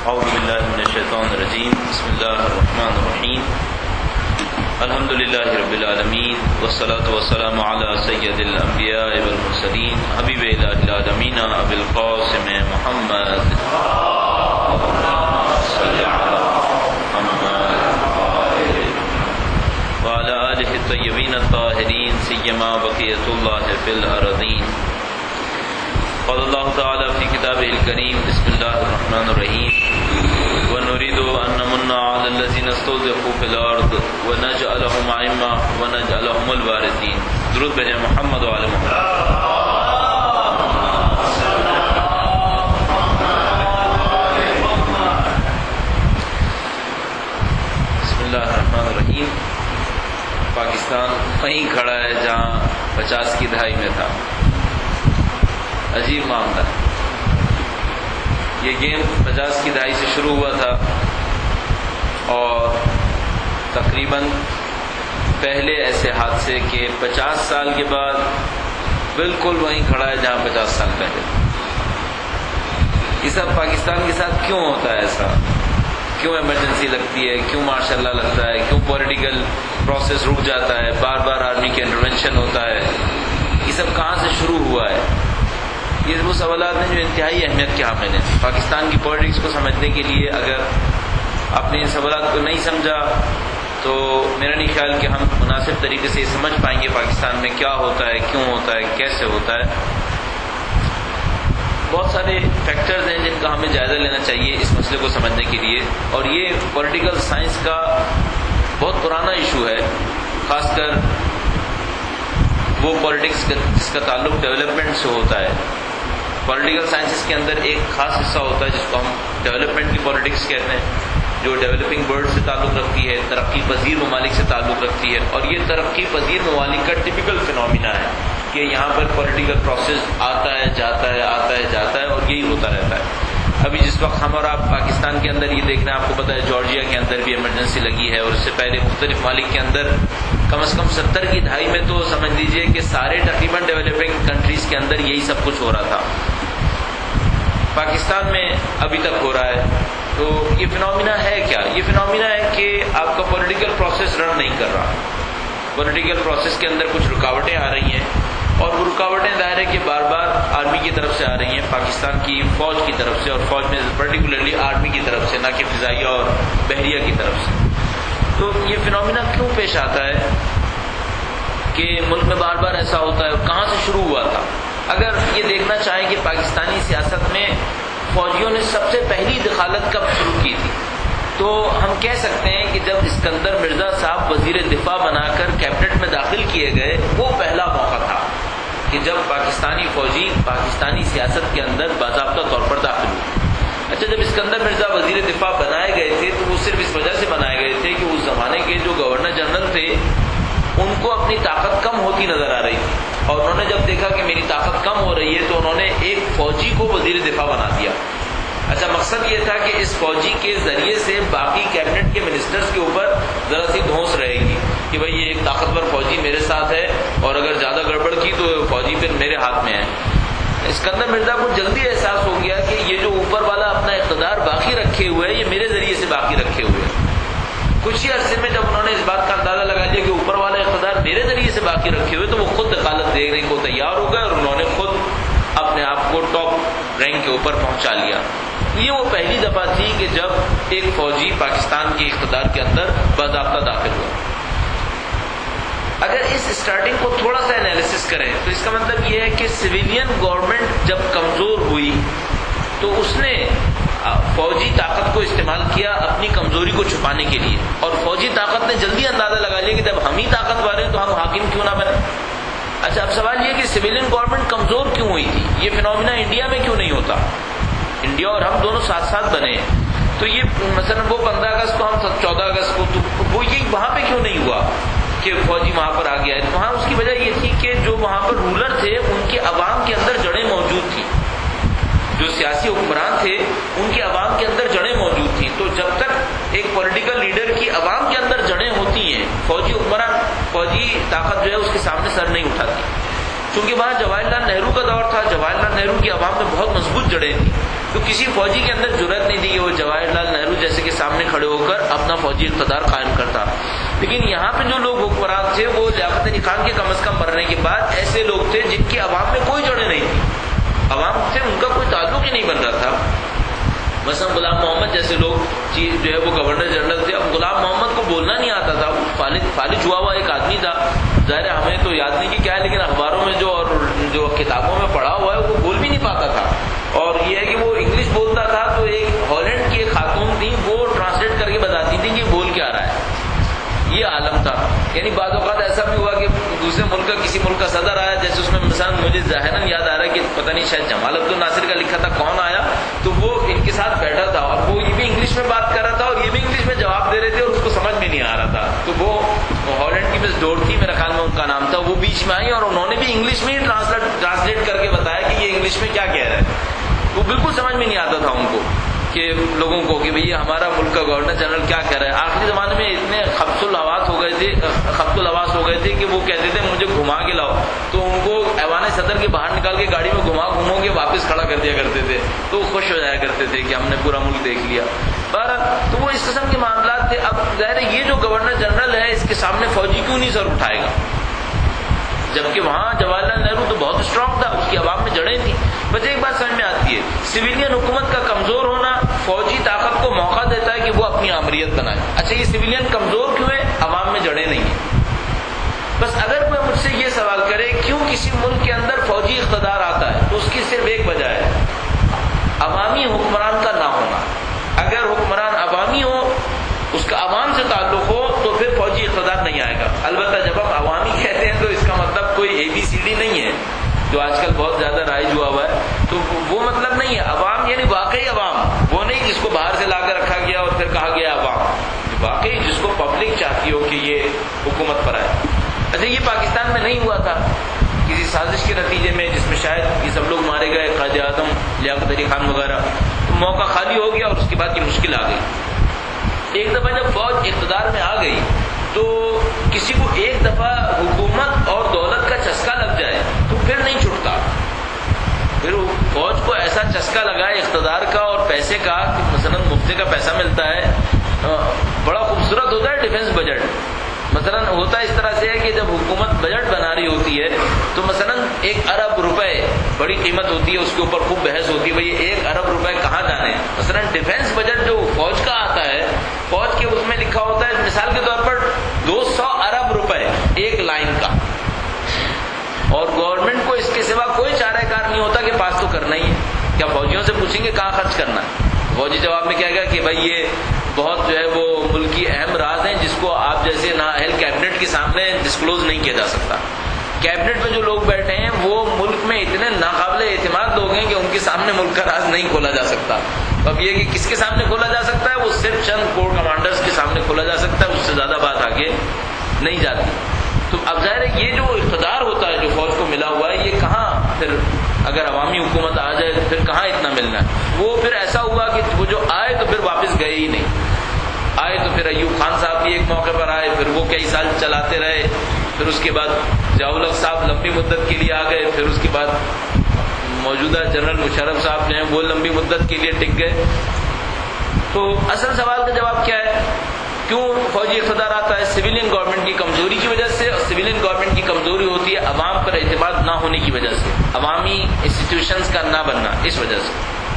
اعوذ باللہ من الشیطان الرجیم بسم اللہ الرحمن الرحیم الحمد للہ رب العالمین والصلاة والسلام علی سید الانبیاء والمرسلین حبیب الہ العالمین ابی القاسم محمد صلی علی محمد وعلی آلہ الطیبین الطاہرین سیما بقیۃ اللہ فی الارضین. قال اللہ تعالی فی کتابہ الکریم بسم اللہ الرحمن الرحیم وَنُرِيدُ أَن نَّمُنَّ عَلَى الَّذِينَ اسْتُضْعِفُوا فِي الْأَرْضِ وَنَجْعَلَهُمْ أَئِمَّةً وَنَجْعَلَهُمُ الْوَارِثِينَ. درود بھیجیں محمد وعلی محمد. بسم اللہ الرحمن الرحیم. پاکستان وہیں کھڑا ہے جہاں 50 کی دہائی میں تھا. عجیب معاملہ ہے. یہ گیم 50 کی دہائی سے شروع ہوا تھا اور تقریباً پہلے ایسے حادثے کہ 50 سال کے بعد بالکل وہیں کھڑا ہے جہاں 50 سال پہلے. یہ سب پاکستان کے ساتھ کیوں ہوتا ہے ایسا؟ کیوں ایمرجنسی لگتی ہے؟ کیوں مارشاء اللہ لگتا ہے؟ کیوں پولیٹیکل پروسیس رک جاتا ہے؟ بار بار آرمی کے انٹرونشن ہوتا ہے؟ یہ سب کہاں سے شروع ہوا ہے؟ یہ وہ سوالات ہیں جو انتہائی اہمیت کے حامل ہیں. پاکستان کی پولیٹکس کو سمجھنے کے لیے اگر آپ نے ان سوالات کو نہیں سمجھا تو میرا نہیں خیال کہ ہم مناسب طریقے سے یہ سمجھ پائیں گے پاکستان میں کیا ہوتا ہے، کیوں ہوتا ہے، کیسے ہوتا ہے. بہت سارے فیکٹرز ہیں جن کا ہمیں جائزہ لینا چاہیے اس مسئلے کو سمجھنے کے لیے، اور یہ پولیٹیکل سائنس کا بہت پرانا ایشو ہے. خاص کر وہ پولیٹکس جس کا تعلق ڈیولپمنٹ سے ہوتا ہے. پولیٹیکل سائنسز کے اندر ایک خاص حصہ ہوتا ہے جس کو ہم ڈیولپمنٹ کی پولیٹکس کہتے ہیں، جو ڈیولپنگ ورلڈ سے تعلق رکھتی ہے، ترقی پذیر ممالک سے تعلق رکھتی ہے. اور یہ ترقی پذیر ممالک کا ٹپیکل فینومینا ہے کہ یہاں پر پولیٹیکل پروسیس آتا ہے جاتا ہے، آتا ہے جاتا ہے، اور یہی ہوتا رہتا ہے. ابھی جس وقت ہم اور آپ پاکستان کے اندر یہ دیکھ رہے ہیں، آپ کو پتہ ہے جارجیا کے اندر بھی ایمرجنسی لگی ہے، اور اس سے پہلے مختلف ممالک کے اندر کم از کم 70 کی دہائی میں تو سمجھ لیجئے کہ سارے تقریباً ڈیولپنگ کنٹریز کے اندر یہی سب کچھ ہو رہا تھا. پاکستان میں ابھی تک ہو رہا ہے. تو یہ فینومینا ہے کیا؟ یہ فینومینا ہے کہ آپ کا پولیٹیکل پروسیس رن نہیں کر رہا. پولیٹیکل پروسیس کے اندر کچھ رکاوٹیں آ رہی ہیں، اور وہ رکاوٹیں ظاہر ہے کہ بار بار آرمی کی طرف سے آ رہی ہیں، پاکستان کی فوج کی طرف سے، اور فوج میں پرٹیکولرلی آرمی کی طرف سے، نہ کہ فضائیہ اور بحریہ کی طرف سے. تو یہ فینومینا کیوں پیش آتا ہے کہ ملک میں بار بار ایسا ہوتا ہے، اور کہاں سے شروع ہوا تھا؟ اگر یہ دیکھنا چاہیں کہ پاکستانی سیاست میں فوجیوں نے سب سے پہلی دخالت کب شروع کی تھی، تو ہم کہہ سکتے ہیں کہ جب اسکندر مرزا صاحب وزیر دفاع بنا کر کیبنٹ میں داخل کیے گئے، وہ پہلا موقع تھا کہ جب پاکستانی فوجی پاکستانی سیاست کے اندر باضابطہ طور پر داخل ہوئے. اچھا، جب اسکندر مرزا وزیر دفاع بنائے گئے تھے تو وہ صرف اس وجہ سے بنائے گئے تھے کہ اس زمانے کے جو گورنر جنرل تھے ان کو اپنی طاقت کم ہوتی نظر آ رہی تھی، اور انہوں نے جب دیکھا کہ میری طاقت کم ہو رہی ہے تو انہوں نے ایک فوجی کو وزیر دفاع بنا دیا. اچھا، مقصد یہ تھا کہ اس فوجی کے ذریعے سے باقی کیبنٹ کے منسٹرز کے اوپر ذرا سی دھونس رہے گی کہ بھئی یہ ایک طاقتور فوجی میرے ساتھ ہے، اور اگر زیادہ گڑبڑ کی تو فوجی پھر میرے ہاتھ میں ہے. اسکندر مرزا کو جلدی احساس ہو گیا کہ یہ جو اوپر والا اپنا اقتدار باقی رکھے ہوئے ہے، یہ میرے ذریعے سے باقی رکھے ہوئے ہیں. کچھ ہی عرصے میں جب انہوں نے اس بات کا اندازہ لگا لیا کہ اوپر والا اقتدار میرے ذریعے سے باقی رکھے ہوئے، تو وہ خود دخالت دینے کو تیار ہو گئے، اور انہوں نے خود اپنے آپ کو ٹاپ رینک کے اوپر پہنچا لیا. یہ وہ پہلی دفعہ تھی کہ جب ایک فوجی پاکستان کے اقتدار کے اندر باضابطہ داخل ہوا. اگر اس اسٹارٹنگ کو تھوڑا سا انالیسس کریں تو اس کا مطلب یہ ہے کہ سویلین گورنمنٹ جب کمزور ہوئی تو اس نے فوجی طاقت کو استعمال کیا اپنی کمزوری کو چھپانے کے لیے، اور فوجی طاقت نے جلدی اندازہ لگا لیا کہ جب ہم ہی طاقتور ہیں تو ہم حاکم کیوں نہ بنے. اچھا، اب سوال یہ کہ سویلین گورنمنٹ کمزور کیوں ہوئی تھی؟ یہ فینومینا انڈیا میں کیوں نہیں ہوتا؟ انڈیا اور ہم دونوں ساتھ ساتھ بنے، تو یہ مثلا وہ 15 اگست کو، ہم 14 اگست کو، تو وہ یہ وہاں پہ کیوں نہیں ہوا کہ فوجی وہاں پر آ گیا ہے؟ وہاں اس کی وجہ یہ تھی کہ جو وہاں پر رولر تھے ان کے عوام کے اندر جڑیں موجود تھیں. جو سیاسی حکمران تھے ان کی عوام کے اندر جڑیں موجود تھیں. تو جب تک ایک پولیٹیکل لیڈر کی عوام کے اندر جڑیں ہوتی ہیں، فوجی حکمران، فوجی طاقت جو ہے اس کے سامنے سر نہیں اٹھاتی. چونکہ وہاں جواہر لال نہرو کا دور تھا، جواہر لال نہرو کی عوام میں بہت مضبوط جڑیں تھیں. تو کسی فوجی کے اندر جرأت نہیں تھی کہ وہ جواہر لال نہرو جیسے کے سامنے کھڑے ہو کر اپنا فوجی اقتدار قائم کرتا. لیکن یہاں پہ جو لوگ حکمران تھے وہ لیاقت علی خان کے کم از کم مرنے کے بعد ایسے لوگ تھے جن کی عوام میں کوئی جڑیں نہیں تھی، عوام سے ان کا کوئی تعلق ہی نہیں بن رہا تھا. مثلا غلام محمد جیسے لوگ جو ہے وہ گورنر جنرل تھے. اب غلام محمد کو بولنا نہیں آتا تھا، فالج ہوا ہوا ایک آدمی تھا، ظاہر ہے ہمیں تو یاد نہیں کہ کیا ہے، لیکن اخباروں میں جو کتابوں میں پڑھا ہوا ہے وہ بول بھی نہیں پاتا تھا. اور یہ ہے کہ وہ انگلش بولتا تھا تو ایک ہالینڈ کی ایک خاتون تھی وہ ٹرانسلیٹ کر کے بتاتی تھی کہ بول کیا رہا ہے. یہ عالم تھا. یعنی بعض اوقات ایسا بھی ہوا کہ دوسرے ملک کا کسی ملک کا صدر آیا، جیسے اس میں مثلا مجھے ظاہراً یاد آ رہا ہے کہ پتہ نہیں شاید جمال عبد الناصر کا لکھا تھا کون آیا، تو وہ ان کے ساتھ بیٹھا تھا اور وہ یہ بھی انگلش میں بات کر رہا تھا اور یہ بھی انگلش میں جواب دے رہے تھے اور اس کو سمجھ میں نہیں آ رہا تھا. تو وہ ہالینڈ کی مس ڈورتھی میرا خیال میں ان کا نام تھا، وہ بیچ میں آئی اور انہوں نے بھی انگلش میں ہی ٹرانسلیٹ کر کے بتایا کہ یہ انگلش میں کیا کہہ رہے ہیں. وہ بالکل سمجھ میں نہیں آتا تھا ان کو کہ لوگوں کو کہ بھئی ہمارا ملک کا گورنر جنرل کیا کہہ رہا ہے. آخری زمانے میں اتنے خبط الحواس ہو گئے تھے کہ وہ کہتے تھے مجھے گھما کے لاؤ، تو ان کو ایوان صدر کے باہر نکال کے گاڑی میں گھومو کے واپس کھڑا کر دیا کرتے تھے، تو وہ خوش ہو جایا کرتے تھے کہ ہم نے پورا ملک دیکھ لیا. تو وہ اس قسم کے معاملات تھے. اب ظاہر ہے یہ جو گورنر جنرل ہے اس کے سامنے فوجی کیوں نہیں سر اٹھائے گا، جبکہ وہاں جواہر لال نہرو تو بہت اسٹرانگ تھا، اس کی عوام میں جڑیں تھیں. بس ایک بات سمجھ میں آتی ہے، سویلین حکومت کا کمزور ہونا فوجی طاقت کو موقع دیتا ہے کہ وہ اپنی آمریت بنائے. اچھا یہ سویلین کمزور کیوں ہے؟ عوام میں جڑیں نہیں ہیں. بس اگر کوئی مجھ سے یہ سوال کرے کیوں کسی ملک کے اندر فوجی اقتدار آتا ہے تو اس کی صرف ایک وجہ ہے، عوامی حکمران کا نہ ہونا. اگر حکمران عوامی ہو، اس کا عوام سے تعلق ہو، تو پھر فوجی اقتدار نہیں آئے گا. البتہ جب ہم عوامی کہتے ہیں تو اس کا مطلب کوئی ABCD نہیں ہے جو آج کل بہت زیادہ رائج ہوا ہے، تو وہ مطلب نہیں ہے. عوام یعنی واقعی عوام، وہ نہیں جس کو باہر سے لا کر رکھا گیا اور پھر کہا گیا عوام، واقعی جس کو پبلک چاہتی ہو کہ یہ حکومت پر آئے. اچھا یہ پاکستان میں نہیں ہوا تھا، کسی سازش کے نتیجے میں جس میں شاید یہ سب لوگ مارے گئے، قائد اعظم لیاقت علی خان وغیرہ، تو موقع خالی ہو گیا اور اس کے بعد یہ مشکل آ گئی. ایک دفعہ جب فوج اقتدار میں آ گئی تو کسی کو ایک دفعہ حکومت اور دولت کا چسکا لگ جائے تو پھر نہیں چھٹتا. پھر فوج کو ایسا چسکا لگا ہے اقتدار کا اور پیسے کا کہ مثلا مفتے کا پیسہ ملتا ہے، بڑا خوبصورت ہوتا ہے ڈیفنس بجٹ. مثلا ہوتا اس طرح سے ہے کہ جب حکومت بجٹ بنا رہی ہوتی ہے تو مثلا 1 ارب روپے بڑی قیمت ہوتی ہے، اس کے اوپر خوب بحث ہوتی ہے بھئی 1 ارب روپے کہاں جانے. مثلا ڈیفنس بجٹ جو فوج کا آتا ہے، فوج کے اس میں لکھا ہوتا ہے مثال کے طور پر 200 ارب روپے ایک لائن کا، اور گورنمنٹ کو اس کے سوا کوئی چارہ کار نہیں ہوتا کہ پاس تو کرنا ہی ہے. کیا فوجیوں سے پوچھیں گے کہاں خرچ کرنا ہے؟ فوجی جواب میں کہے گا کہ بھائی یہ بہت جو ہے وہ ملک کی اہم راز ہیں جس کو آپ جیسے نااہل کیبنٹ کے سامنے ڈسکلوز نہیں کیا جا سکتا. کیبنٹ میں جو لوگ بیٹھے ہیں وہ ملک میں اتنے ناقابل اعتماد لوگ ہیں کہ ان کے سامنے ملک کا راز نہیں کھولا جا سکتا. اب یہ کہ کس کے سامنے کھولا جا سکتا ہے، وہ صرف چند کور کمانڈرز کے سامنے کھولا جا سکتا ہے، اس سے زیادہ بات آگے نہیں جاتی. تو اب ظاہر ہے یہ جو اقتدار ہوتا ہے جو فوج کو ملا ہوا ہے، یہ کہاں پھر اگر عوامی حکومت آ جائے تو پھر کہاں اتنا ملنا ہے. وہ پھر ایسا ہوا کہ وہ جو آئے تو پھر واپس گئے ہی نہیں. آئے تو پھر ایوب خان صاحب بھی ایک موقع پر آئے، پھر وہ کئی سال چلاتے رہے، پھر اس کے بعد ضیاء-ال-حق صاحب لمبی مدت کے لیے آ گئے، پھر اس کے بعد موجودہ جنرل مشرف صاحب جو ہیں وہ لمبی مدت کے لیے ٹک گئے. تو اصل سوال کا جواب کیا ہے، کیوں فوجی اقتدار آتا ہے؟ سویلین گورنمنٹ کی کمزوری کی وجہ سے. اور سویلین گورنمنٹ کی کمزوری ہوتی ہے عوام پر اعتماد نہ ہونے کی وجہ سے، عوامی انسٹیٹیوشنز کا نہ بننا، اس وجہ سے.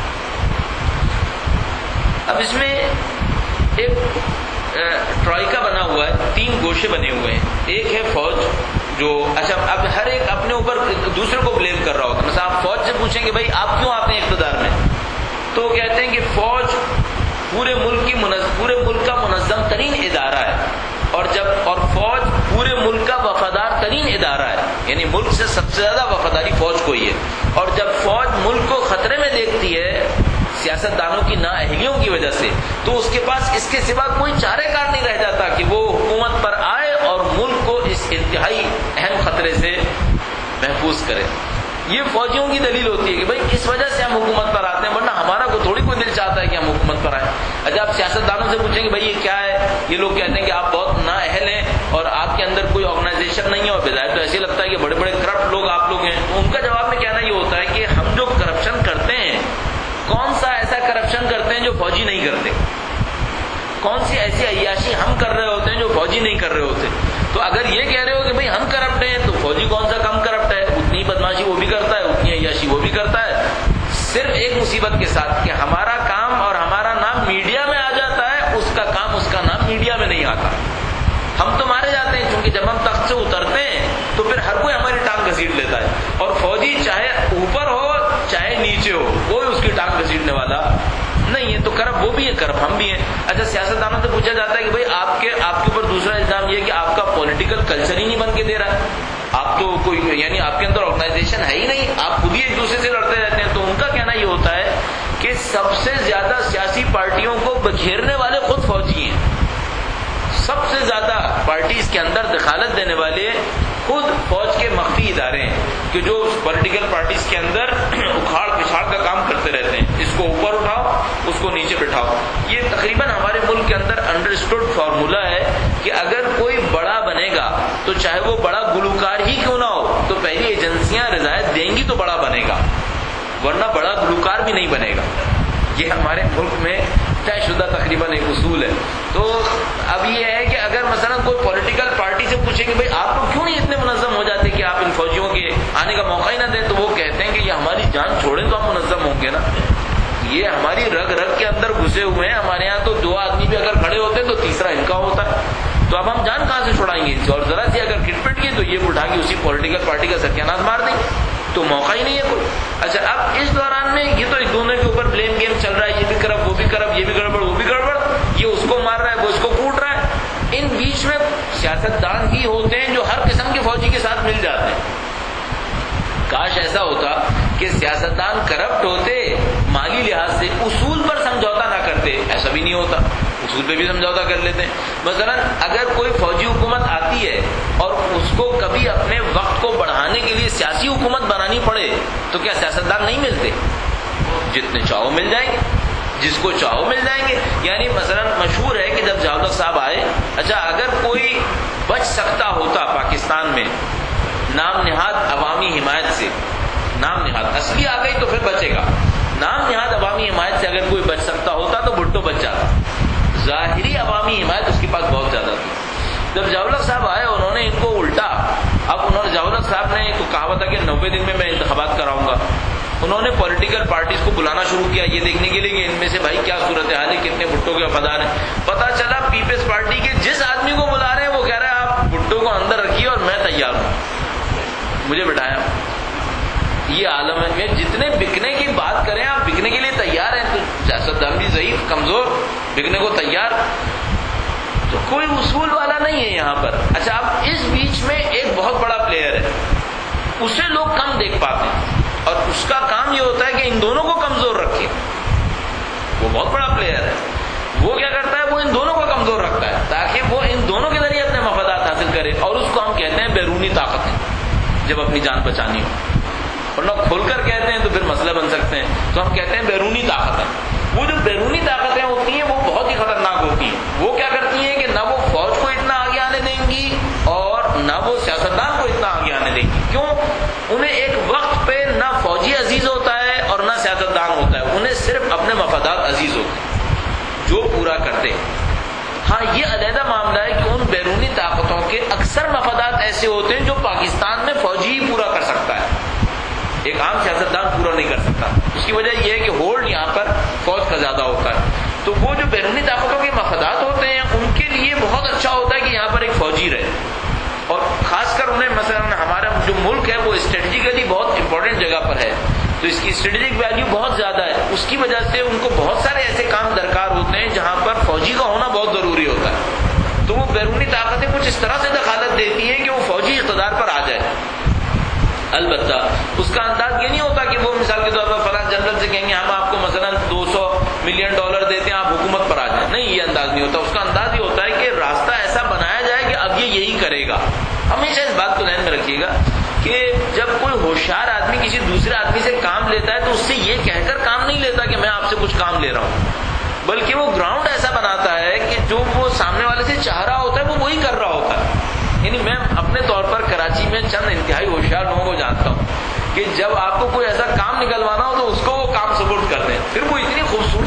اب اس میں ایک ٹرائیکا بنا ہوا ہے، 3 گوشے بنے ہوئے ہیں. ایک ہے فوج جو اچھا اب ہر ایک اپنے اوپر دوسرے کو بلیم کر رہا ہوتا ہے. مثلا آپ فوج سے پوچھیں گے بھائی آپ کیوں آتے ہیں اقتدار میں، تو کہتے ہیں کہ فوج پورے ملک کا منظم ترین ادارہ ہے، اور فوج پورے ملک کا وفادار ترین ادارہ ہے، یعنی ملک سے سب سے زیادہ وفاداری فوج کو ہی ہے. اور جب فوج ملک کو خطرے میں دیکھتی ہے سیاست دانوں کی نااہلیوں کی وجہ سے، تو اس کے پاس اس کے سوا کوئی چارہ کار نہیں رہ جاتا کہ وہ حکومت پر آئے اور ملک کو اس انتہائی اہم خطرے سے محفوظ کرے. یہ فوجیوں کی دلیل ہوتی ہے کہ بھائی اس وجہ سے ہم حکومت پر آتے ہیں، ورنہ ہمارا کو تھوڑی کوئی دل چاہتا ہے کہ ہم حکومت پر آئیں. اچھا آپ سیاست دانوں سے پوچھیں گے بھائی یہ کیا ہے، یہ لوگ کہتے ہیں کہ آپ بہت نااہل ہیں اور آپ کے اندر کوئی آرگنائزیشن نہیں ہے، اور بظاہر تو ایسے لگتا ہے کہ بڑے بڑے کرپٹ لوگ آپ لوگ ہیں. تو ان کا جواب میں کہنا یہ ہوتا ہے کہ ہم جو کرپشن کرتے ہیں کون سا کرپشن کرتے ہیں جو فوجی نہیں کرتے؟ کون سی ایسی عیاشی ہم کر رہے ہوتے ہیں جو فوجی نہیں کر رہے ہوتے؟ تو اگر یہ کہہ رہے ہو کہ بھئی ہم کرپٹ ہیں تو فوجی کون سا کم کرپٹ ہے؟ اتنی بدماشی وہ بھی کرتا ہے، اتنی عیاشی وہ بھی کرتا ہے، صرف ایک مصیبت کے ساتھ کہ ہمارا کام اور ہمارا نام میڈیا میں آ جاتا ہے، اس کا کام اس کا نام میڈیا میں نہیں آتا۔ ہم تو مارے جاتے ہیں، کیونکہ جب ہم تخت سے اترتے ہیں تو پھر ہر کوئی ہماری ٹانگ گھسیٹ لیتا ہے، اور فوجی چاہے اوپر ہو چاہے نیچے ہو کوئی اس کی ٹانگ گھسیٹنے والا نہیں ہے۔ تو کرپ وہ بھی ہے، کرپ ہم بھی ہیں۔ اچھا، سیاستدانوں سے پوچھا جاتا ہے کہ بھئی آپ کے اوپر دوسرا الزام یہ ہے کہ آپ کا پولیٹیکل کلچر ہی نہیں بن کے دے رہا ہے، آپ تو کوئی یعنی آپ کے اندر آرگنائزیشن ہے ہی نہیں، آپ خود ہی ایک دوسرے سے لڑتے رہتے ہیں۔ تو ان کا کہنا یہ ہوتا ہے کہ سب سے زیادہ سیاسی پارٹیوں کو بکھیرنے والے خود فوجی ہیں، سب سے زیادہ پارٹیز کے اندر دخالت دینے والے خود فوج کے مخفی ادارے ہیں، کہ جو پولیٹیکل پارٹیز کے اندر اکھاڑ پچھاڑ کا کام کرتے رہتے ہیں، اس کو اوپر اٹھاؤ اس کو نیچے بٹھاؤ۔ یہ تقریباً ہمارے ملک کے اندر انڈرسٹوڈ فارمولا ہے کہ اگر کوئی بڑا بنے گا تو چاہے وہ بڑا گلوکار ہی کیوں نہ ہو تو پہلی ایجنسیاں رضایت دیں گی تو بڑا بنے گا، ورنہ بڑا گلوکار بھی نہیں بنے گا۔ یہ ہمارے ملک میں طے شدہ تقریباً ایک اصول ہے۔ تو اب یہ ہے کہ اگر مثلا کوئی پولیٹیکل پارٹی سے پوچھیں کہ بھئی آپ لوگ کیوں نہیں اتنے منظم ہو جاتے کہ آپ ان فوجیوں کے آنے کا موقع ہی نہ دیں، تو وہ کہتے ہیں کہ یہ ہماری جان چھوڑیں تو ہم منظم ہوں گے نا، یہ ہماری رگ رگ کے اندر گھسے ہوئے ہیں۔ ہمارے ہاں تو 2 آدمی بھی اگر کھڑے ہوتے ہیں تو تیسرا ان کا ہوتا ہے، تو اب ہم جان کہاں سے چھڑائیں گے؟ اور ذرا سی اگر کٹ پٹ کی تو یہ اٹھا کے اسی پولیٹیکل پارٹی کا ستیاناش مار دیں گے، تو موقع ہی نہیں ہے کوئی۔ اچھا، اب اس دوران میں یہ تو ایک دونوں کے اوپر بلیم گیم چل رہا ہے، یہ بھی کرپ وہ بھی کرپ، یہ بھی گڑبڑ وہ بھی گڑبڑ، یہ اس کو مار رہا ہے وہ اس کو کوٹ رہا ہے۔ ان بیچ میں سیاستدان ہی ہوتے ہیں جو ہر قسم کے فوجی کے ساتھ مل جاتے ہیں۔ کاش ایسا ہوتا کہ سیاستدان کرپٹ ہوتے، مالی لحاظ سے اصول پر سمجھوتا نہ کرتے، ایسا بھی نہیں ہوتا، اصول پہ بھی سمجھوتا کر لیتے ہیں۔ مثلا اگر کوئی فوجی حکومت آتی ہے اور اس کو کبھی اپنے وقت کو بڑھانے کے لیے سیاسی حکومت بنانی پڑے تو کیا سیاستدان نہیں ملتے؟ جتنے چاہو مل جائیں گے، جس کو چاہو مل جائیں گے۔ یعنی مثلا مشہور ہے کہ جب ضیاء صاحب آئے، اچھا اگر کوئی بچ سکتا ہوتا پاکستان میں نام نہاد عوامی حمایت سے، نام نہاد اصلی آ گئی تو پھر بچے گا، نام نہاد عوامی حمایت سے اگر کوئی بچ سکتا ہوتا تو بھٹو بچ جاتا، ظاہری عوامی حمایت اس کے پاس بہت زیادہ تھی۔ جب ضیاء صاحب آئے انہوں نے ان کو الٹا، اب انہوں نے ضیاء صاحب نے تو کہا تھا کہ 90 دن میں انتخابات کراؤں گا، انہوں نے پولیٹیکل پارٹیز کو بلانا شروع کیا یہ دیکھنے کے لیے کہ ان میں سے بھائی کیا صورتحال ہے، کتنے بھٹو کے وفادار ہیں۔ پتا چلا پیپلز پارٹی کے جس آدمی کو بلا رہے ہیں وہ کہہ رہا ہے آپ بھٹو کو اندر رکھیے اور میں تیار ہوں، مجھے بٹھایا۔ یہ عالم ہے، جتنے بکنے کی بات کریں آپ بکنے کے لیے تیار ہیں، تو سیاستدان بھی ضعیف کمزور، بکنے کو تیار، تو کوئی اصول والا نہیں ہے یہاں پر۔ اچھا، اب اس بیچ میں ایک بہت بڑا پلیئر ہے، اسے لوگ کم دیکھ پاتے ہیں اور اس کا کام یہ ہوتا ہے کہ ان دونوں کو کمزور رکھے۔ وہ بہت بڑا پلیئر ہے، وہ کیا کرتا ہے، وہ ان دونوں کو کمزور رکھتا ہے تاکہ وہ ان دونوں کے ذریعے اپنے مفادات حاصل کرے، اور اس کو ہم کہتے ہیں بیرونی طاقتیں، جب اپنی جان بچانی ہو، ورنہ کھول کر کہتے ہیں تو پھر مسئلہ بن سکتے ہیں، تو ہم کہتے ہیں بیرونی طاقتیں۔ وہ جو بیرونی طاقتیں ہوتی ہیں وہ بہت ہی خطرناک ہوتی ہیں، وہ کیا کرتی ہیں کہ نہ وہ فوج کو اتنا آگے آنے دیں گی اور نہ وہ سیاستدان کو اتنا آگے آنے دیں گی۔ کیوں؟ انہیں ایک وقت پہ نہ فوجی عزیز ہوتا ہے اور نہ سیاستدان ہوتا ہے، انہیں صرف اپنے مفادات عزیز ہوتے ہیں جو پورا کرتے ہیں۔ ہاں، یہ علیحدہ معاملہ ہے کہ ان بیرونی طاقتوں کے اکثر مفادات ایسے ہوتے ہیں جو پاکستان میں فوجی ہی پورا کر سکتا ہے، ایک عام سیاستدان پورا نہیں کر سکتا۔ اس کی وجہ یہ ہے کہ ہولڈ یہاں پر فوج کا زیادہ ہوتا ہے، تو وہ جو بیرونی طاقتوں کے مفادات ہوتے ہیں ان کے لیے بہت اچھا ہوتا ہے کہ یہاں پر ایک فوجی رہے، اور خاص کر انہیں مثلا ہمارا جو ملک ہے وہ اسٹریٹجیکلی بہت امپورٹنٹ جگہ پر ہے، تو اس کی اسٹریٹجک ویلیو بہت زیادہ ہے، اس کی وجہ سے ان کو بہت سارے ایسے کام درکار ہوتے ہیں جہاں پر فوجی کا ہونا بہت ضروری ہوتا ہے، تو وہ بیرونی طاقتیں کچھ اس طرح سے دخالت دیتی ہیں کہ وہ فوجی اقتدار پر آ جائے۔ البتہ اس کا انداز یہ نہیں ہوتا کہ وہ مثال کے طور پر فلاں جنرل سے کہیں گے ہم آپ کو مثلا $200 ملین دیتے ہیں آپ حکومت پر آ جائیں، نہیں، یہ انداز نہیں ہوتا۔ اس کا انداز یہ ہوتا ہے کہ راستہ ایسا بنایا جائے کہ اب یہ یہی کرے گا۔ ہمیشہ اس بات کو ذہن میں رکھیے گا کہ جب کوئی ہوشیار آدمی کسی دوسرے آدمی سے کام لیتا ہے تو اس سے یہ کہہ کر کام نہیں لیتا کہ میں آپ سے کچھ کام لے رہا ہوں، بلکہ وہ گراؤنڈ ایسا بناتا ہے کہ جو وہ سامنے والے سے چاہ رہا ہوتا ہے وہ وہی کر رہا ہوتا ہے۔ یعنی میں اپنے طور پر کراچی میں چند انتہائی ہوشیار لوگوں کو جانتا ہوں کہ جب آپ کو کوئی ایسا کام نکلوانا ہو تو اس کو وہ کام سپورٹ کرتے ہیں، پھر وہ اتنی خوبصورت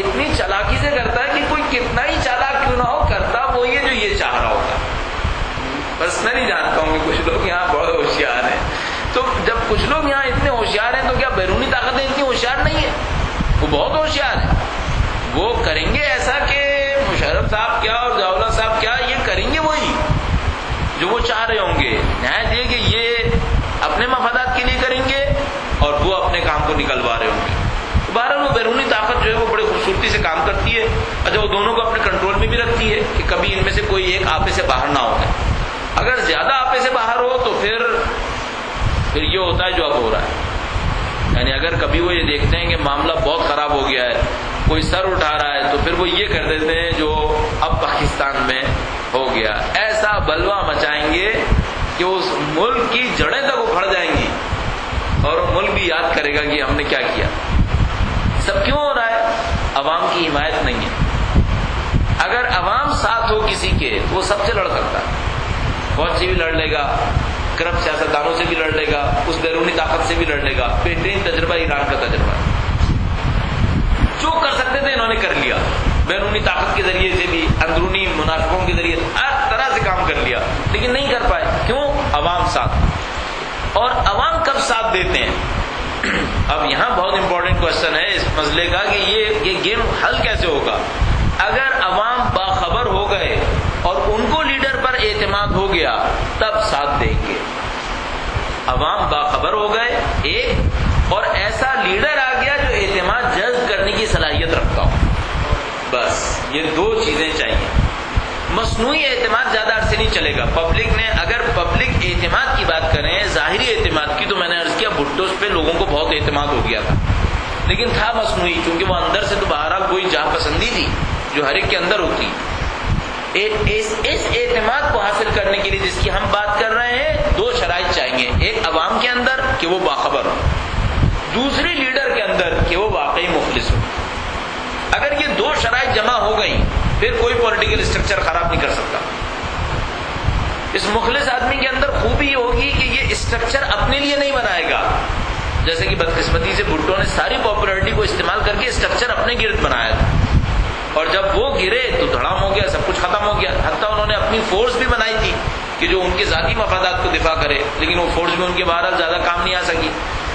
اتنی چالاکی سے کرتا ہے کہ کوئی کتنا ہی چالاک کیوں نہ ہو کرتا وہ یہ جو یہ چاہ رہا ہوتا. پرسنلی جانتا ہوں کہ کچھ لوگ یہاں بہت ہوشیار ہیں. تو جب کچھ لوگ یہاں اتنے ہوشیار ہیں تو کیا بیرونی طاقتیں اتنی ہوشیار نہیں ہیں؟ وہ بہت ہوشیار ہیں. وہ کریں گے ایسا کہ مشرف صاحب کیا اور ضیاء اللہ صاحب کیا یہ کریں گے وہی جو وہ چاہ رہے ہوں گے. نہایت یہ کہ یہ اپنے مفادات کے لیے کریں گے اور وہ اپنے کام کو نکلوا رہے ہوں گے. بہرحال وہ بیرونی طاقت جو ہے وہ بڑے خوبصورتی سے کام کرتی ہے. اچھا وہ دونوں کو اپنے کنٹرول میں بھی رکھتی ہے کہ کبھی ان میں سے کوئی ایک آپے سے باہر نہ ہو جائے. اگر زیادہ آپے سے باہر ہو تو پھر یہ ہوتا ہے جو اب ہو رہا ہے. یعنی اگر کبھی وہ یہ دیکھتے ہیں کہ معاملہ بہت خراب ہو گیا ہے, کوئی سر اٹھا رہا ہے, تو پھر وہ یہ کر دیتے ہیں جو اب پاکستان میں ہو گیا. ایسا بلوا مچائیں گے کہ اس ملک کی جڑیں تک اکھڑ جائیں گی اور وہ ملک بھی یاد کرے گا کہ ہم نے کیا کیا. سب کیوں ہو رہا ہے؟ عوام کی حمایت نہیں ہے. اگر عوام ساتھ ہو کسی کے تو وہ سب سے لڑ سکتا ہے. فوج سے بھی لڑ لے گا, کرپٹ سیاستدانوں سے بھی لڑ لے گا, اس بیرونی طاقت سے بھی لڑ لے گا. بہترین تجربہ ایران کا تجربہ ہے. جو کر سکتے تھے انہوں نے کر لیا. بیرونی طاقت کے ذریعے سے بھی, اندرونی منافقوں کے ذریعے سے ہر طرح سے کام کر لیا, لیکن نہیں کر پائے. کیوں؟ عوام ساتھ. اور عوام کب ساتھ دیتے ہیں؟ اب یہاں بہت امپورٹنٹ کوشچن ہے اس مسئلے کا کہ یہ گیم حل کیسے ہوگا. اگر عوام باخبر ہو گئے اور ان کو لیڈر پر اعتماد ہو گیا تب ساتھ دیں گے. عوام باخبر ہو گئے ایک, اور ایسا لیڈر آ گیا جو اعتماد جذب کرنے کی صلاحیت رکھتا ہو. بس یہ دو چیزیں چاہیے. مصنوعی اعتماد زیادہ عرصے نہیں چلے گا. پبلک نے, اگر پبلک اعتماد کی بات کریں, ظاہری اعتماد کی, تو میں نے عرض کیا بھٹو پہ لوگوں کو بہت اعتماد ہو گیا تھا, لیکن تھا مصنوعی, کیونکہ وہ اندر سے تو بہرحال کوئی جاہ پسندی تھی جو ہر ایک کے اندر ہوتی. اس اعتماد کو حاصل کرنے کے لیے جس کی ہم بات کر رہے ہیں, دو شرائط چاہیے. ایک عوام کے اندر کہ وہ باخبر ہو, دوسری لیڈر کے اندر کہ وہ واقعی مخلص ہو. اگر یہ دو شرائط جمع ہو گئیں پھر کوئی پولیٹیکل اسٹرکچر خراب نہیں کر سکتا. اس مخلص آدمی کے اندر خوبی ہوگی کہ یہ اسٹرکچر اپنے لیے نہیں بنائے گا. جیسے کہ بدقسمتی سے بھٹو نے ساری پاپولرٹی کو استعمال کر کے اسٹرکچر اپنے گرد بنایا تھا, اور جب وہ گرے تو دھڑام ہو گیا, سب کچھ ختم ہو گیا. حتیٰ انہوں نے اپنی فورس بھی بنائی تھی کہ جو ان کے ذاتی مفادات کو دفاع کرے, لیکن وہ فورس بھی ان کے بہرحال زیادہ کام نہیں آ سکی.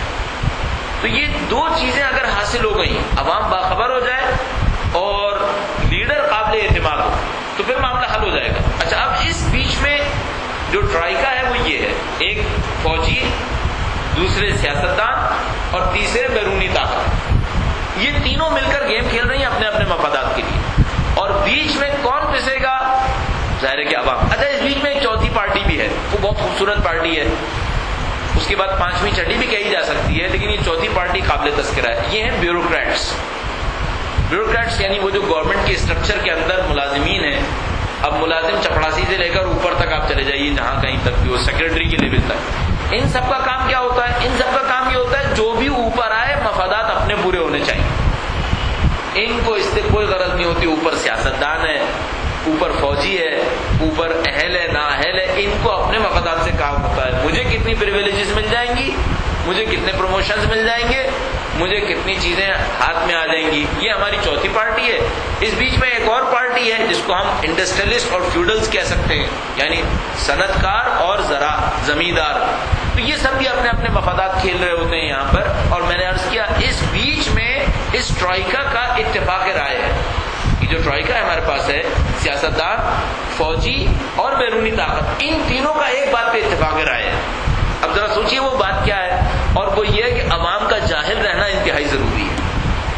تو یہ دو چیزیں اگر حاصل ہو گئیں, عوام باخبر ہو جائے اور لیڈر قابل اعتماد ہو, تو پھر معاملہ حل ہو جائے گا. اچھا, اب اس بیچ میں جو ٹرائیکا ہے وہ یہ ہے, ایک فوجی, دوسرے سیاستدان اور تیسرے بیرونی طاقت. یہ تینوں مل کر گیم کھیل رہی ہیں اپنے اپنے مفادات کے لیے, اور بیچ میں کون پسے گا؟ ظاہر ہے کہ عوام. اچھا, اس بیچ میں ایک چوتھی پارٹی بھی ہے, وہ بہت خوبصورت پارٹی ہے, اس کے بعد پانچویں چھٹی بھی کہی جا سکتی ہے, لیکن یہ چوتھی پارٹی قابل تذکرہ ہے. یہ ہیں بیوروکریٹس. بیوروکریٹس یعنی وہ جو گورنمنٹ کے اسٹرکچر کے اندر ملازمین ہیں. اب ملازم چپڑاسی سے لے کر اوپر تک آپ چلے جائیے, جہاں کہیں تک بھی وہ سیکرٹری کے لیول تک, ان سب کا کام کیا ہوتا ہے؟ ان سب کا کام یہ ہوتا ہے جو بھی اوپر آئے مفادات اپنے پورے ہونے چاہیے. ان کو اس سے کوئی غرض نہیں ہوتی اوپر سیاستدان ہے, اوپر فوجی ہے, اوپر اہل ہے, نااہل ہے, ان کو اپنے مفادات سے کام ہوتا ہے. مجھے کتنی پریویلیجز مل جائیں گی, مجھے کتنے پروموشنز مل جائیں گے, مجھے کتنی چیزیں ہاتھ میں آ جائیں گی. یہ ہماری چوتھی پارٹی ہے. اس بیچ میں ایک اور پارٹی ہے جس کو ہم انڈسٹریلسٹ اور فیوڈلز کہہ سکتے ہیں, یعنی صنعت کار اور زمیندار. تو یہ سب بھی اپنے اپنے مفادات کھیل رہے ہوتے ہیں یہاں پر. اور میں نے عرض کیا اس بیچ میں اس ٹرائیکا کا اتفاق رائے ہے کہ جو ٹرائیکا ہمارے پاس ہے, سیاستدان, فوجی اور بیرونی طاقت, ان تینوں کا ایک بات پہ اتفاق رائے ہے. اب ذرا سوچئے وہ بات کیا ہے, اور وہ یہ ہے کہ عوام کا جاہل رہنا انتہائی ضروری ہے.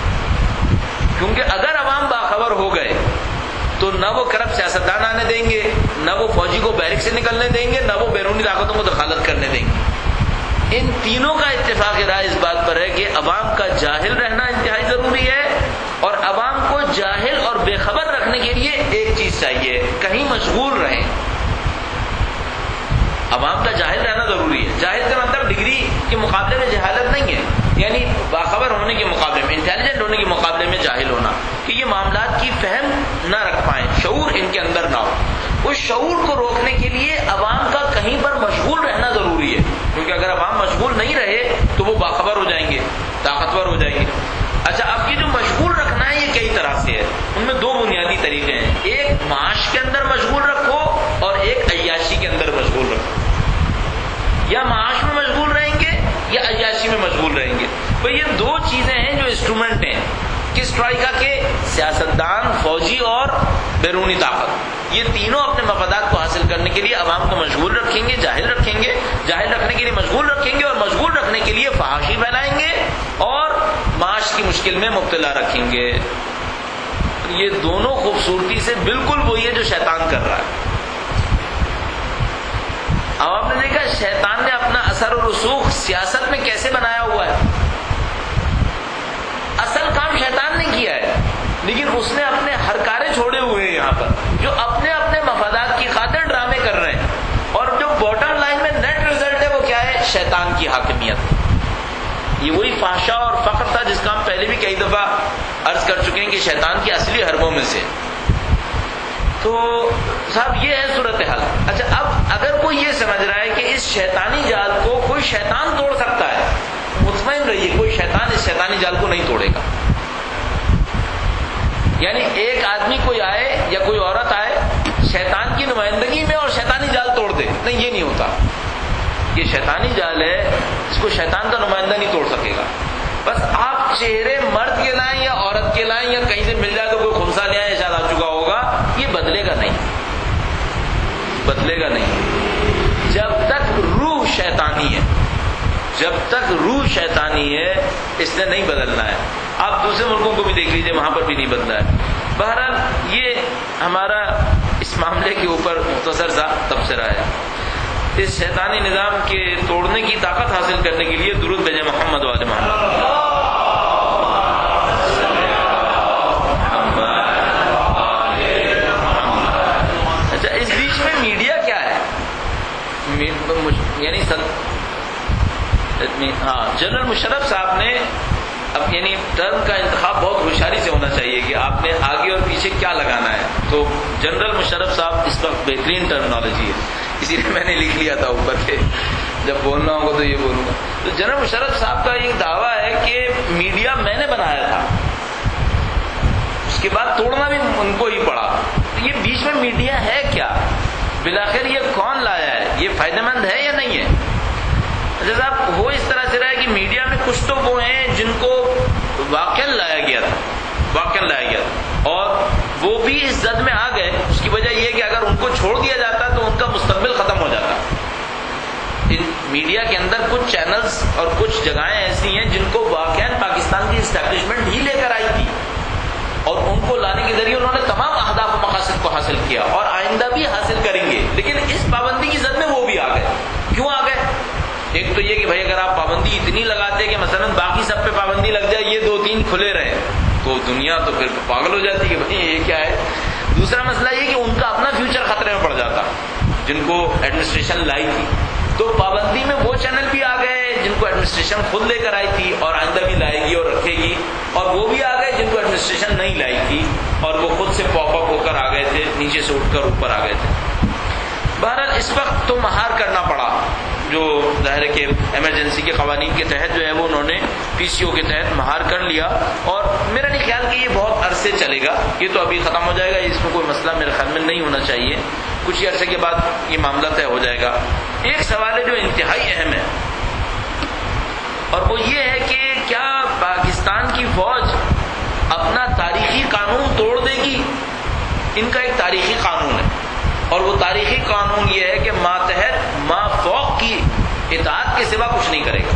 کیونکہ اگر عوام باخبر ہو گئے تو نہ وہ کرپٹ سیاستدان آنے دیں گے, نہ وہ فوجی کو بیرک سے نکلنے دیں گے, نہ وہ بیرونی طاقتوں کو دخالت کرنے دیں گے. ان تینوں کا اتفاق رائے اس بات پر ہے کہ عوام کا جاہل رہنا انتہائی ضروری ہے, اور عوام کو جاہل اور بے خبر رکھنے کے لیے ایک چیز چاہیے, کہیں مشغول رہیں. عوام کا جاہل رہنا ضروری ہے. جاہل کا مطلب ڈگری کے مقابلے میں جہالت نہیں ہے, یعنی باخبر ہونے کے مقابلے میں, انٹیلیجنٹ ہونے کے مقابلے میں جاہل ہونا, کہ یہ معاملات کی فہم نہ رکھ پائیں, شعور ان کے اندر نہ ہو. اس شعور کو روکنے کے لیے عوام کا کہیں پر مشغول رہنا ضروری ہے, کیونکہ اگر عوام مشغول نہیں رہے تو وہ باخبر ہو جائیں گے, طاقتور ہو جائیں گے. اچھا, اب یہ جو مشغول رکھنا ہے یہ کئی طرح انسٹرومنٹ ہیں کس ٹرائیکا کے؟ سیاستدان، فوجی اور بیرونی طاقت. یہ تینوں اپنے مفادات کو حاصل کرنے کے لیے عوام کو مشغول رکھیں گے، جاہل رکھیں گے، جاہل رکھنے کے لیے مشغول رکھیں گے، اور مشغول رکھنے کے لیے فحاشی پھیلائیں گے اور معاش کی مشکل میں مبتلا رکھیں گے. یہ دونوں خوبصورتی سے بالکل وہی ہے جو شیطان کر رہا ہے. اب آپ نے دیکھا شیطان نے اپنا اثر و رسوخ سیاست میں کیسے بنایا ہوا ہے. اصل کام شیطان نے کیا ہے، لیکن اس نے اپنے ہرکارے چھوڑے ہوئے ہیں یہاں پر، جو اپنے اپنے مفادات کی خاطر ڈرامے کر رہے ہیں، اور جو باٹم لائن میں نیٹ ریزلٹ ہے وہ کیا ہے؟ شیطان کی حاکمیت. یہ وہی فحشا اور فقر تھا جس کا ہم پہلے بھی کئی دفعہ عرض کر چکے ہیں کہ شیطان کی اصلی حربوں میں سے. تو صاحب یہ ہے صورتحال. اچھا، اب اگر کوئی یہ سمجھ رہا ہے کہ اس شیطانی جال کو کوئی شیطان توڑ سکتا ہے، مطمئن رہیے کوئی شیطان اس شیطانی جال کو نہیں توڑے گا. یعنی ایک آدمی کوئی آئے یا کوئی عورت آئے شیطان کی نمائندگی میں اور شیطانی جال توڑ دے، نہیں، یہ نہیں ہوتا. یہ شیطانی جال ہے، اس کو شیطان کا نمائندہ نہیں توڑ سکے گا. بس آپ چہرے مرد کے لائیں یا عورت کے لائیں یا کہیں سے مل جائے تو کوئی خنثی لے آئے، شاید آ چکا ہوگا، یہ بدلے گا نہیں، بدلے گا نہیں. جب تک روح شیطانی ہے، جب تک روح شیطانی ہے اس نے نہیں بدلنا ہے. آپ دوسرے ملکوں کو بھی دیکھ لیجئے، وہاں پر بھی نہیں بدلا ہے. بہرحال یہ ہمارا اس معاملے کے اوپر مختصر سا تبصرہ ہے. اس شیطانی نظام کے توڑنے کی طاقت حاصل کرنے کے لیے درود بھیجیں محمد و آل محمد. اچھا، اس بیچ میں میڈیا کیا ہے؟ یعنی جنرل مشرف صاحب نے اب یعنی ٹرم کا انتخاب بہت ہوشیاری سے ہونا چاہیے کہ آپ نے آگے اور پیچھے کیا لگانا ہے. تو جنرل مشرف صاحب اس وقت بہترین ٹرمنالوجی ہے، اسی لیے میں نے لکھ لیا تھا اوپر کے، جب بولنا ہوگا تو یہ بولوں گا. تو جنرل مشرف صاحب کا ایک دعویٰ ہے کہ میڈیا میں نے بنایا تھا، اس کے بعد توڑنا بھی ان کو ہی پڑا. تو یہ بیچ میں میڈیا ہے کیا؟ بالآخر یہ کون لایا ہے؟ یہ فائدہ مند ہے یا نہیں ہے؟ جب ہو اس طرح سے رہا ہے کہ میڈیا میں کچھ تو وہ ہیں جن کو واقعا لایا گیا تھا، اور وہ بھی اس زد میں آ گئے. اس کی وجہ یہ کہ اگر ان کو چھوڑ دیا جاتا تو ان کا مستقبل ختم ہو جاتا. ان میڈیا کے اندر کچھ چینلز اور کچھ جگہیں ایسی ہیں جن کو واقعا پاکستان کی اسٹیبلشمنٹ ہی لے کر آئی تھی، اور ان کو لانے کے ذریعے انہوں نے تمام اہداف و مقاصد کو حاصل کیا اور آئندہ بھی حاصل کریں گے. لیکن اس پابندی کی زد میں وہ بھی آ گئے. کیوں آ گئے؟ ایک تو یہ کہ بھائی اگر آپ پابندی اتنی لگاتے کہ مثلا باقی سب پہ پابندی لگ جائے، یہ 2-3 کھلے رہے، تو دنیا تو پھر پاگل ہو جاتی کہ بھائی یہ کیا ہے. دوسرا مسئلہ یہ کہ ان کا اپنا فیوچر خطرے میں پڑ جاتا جن کو ایڈمنسٹریشن لائی تھی. تو پابندی میں وہ چینل بھی آ گئے جن کو ایڈمنسٹریشن خود لے کر آئی تھی اور آئندہ بھی لائے گی اور رکھے گی، اور وہ بھی آ گئے جن کو ایڈمنسٹریشن نہیں لائی تھی اور وہ خود سے پاپ اپ ہو کر آ گئے تھے، نیچے سے اٹھ کر اوپر آ گئے تھے. بہرحال اس وقت تو مہار کرنا پڑا، جو ظاہر ہے کہ ایمرجنسی کے قوانین کے تحت جو ہے وہ انہوں نے پی سی او کے تحت مہار کر لیا. اور میرا نہیں خیال کہ یہ بہت عرصے چلے گا، یہ تو ابھی ختم ہو جائے گا، اس میں کوئی مسئلہ میرے خیال میں نہیں ہونا چاہیے. کچھ ہی عرصے کے بعد یہ معاملہ طے ہو جائے گا. ایک سوال ہے جو انتہائی اہم ہے، اور وہ یہ ہے کہ کیا پاکستان کی فوج اپنا تاریخی قانون توڑ دے گی؟ ان کا ایک تاریخی قانون ہے، اور وہ تاریخی قانون یہ ہے کہ ماتحت مافوق کی اطاعت کے سوا کچھ نہیں کرے گا.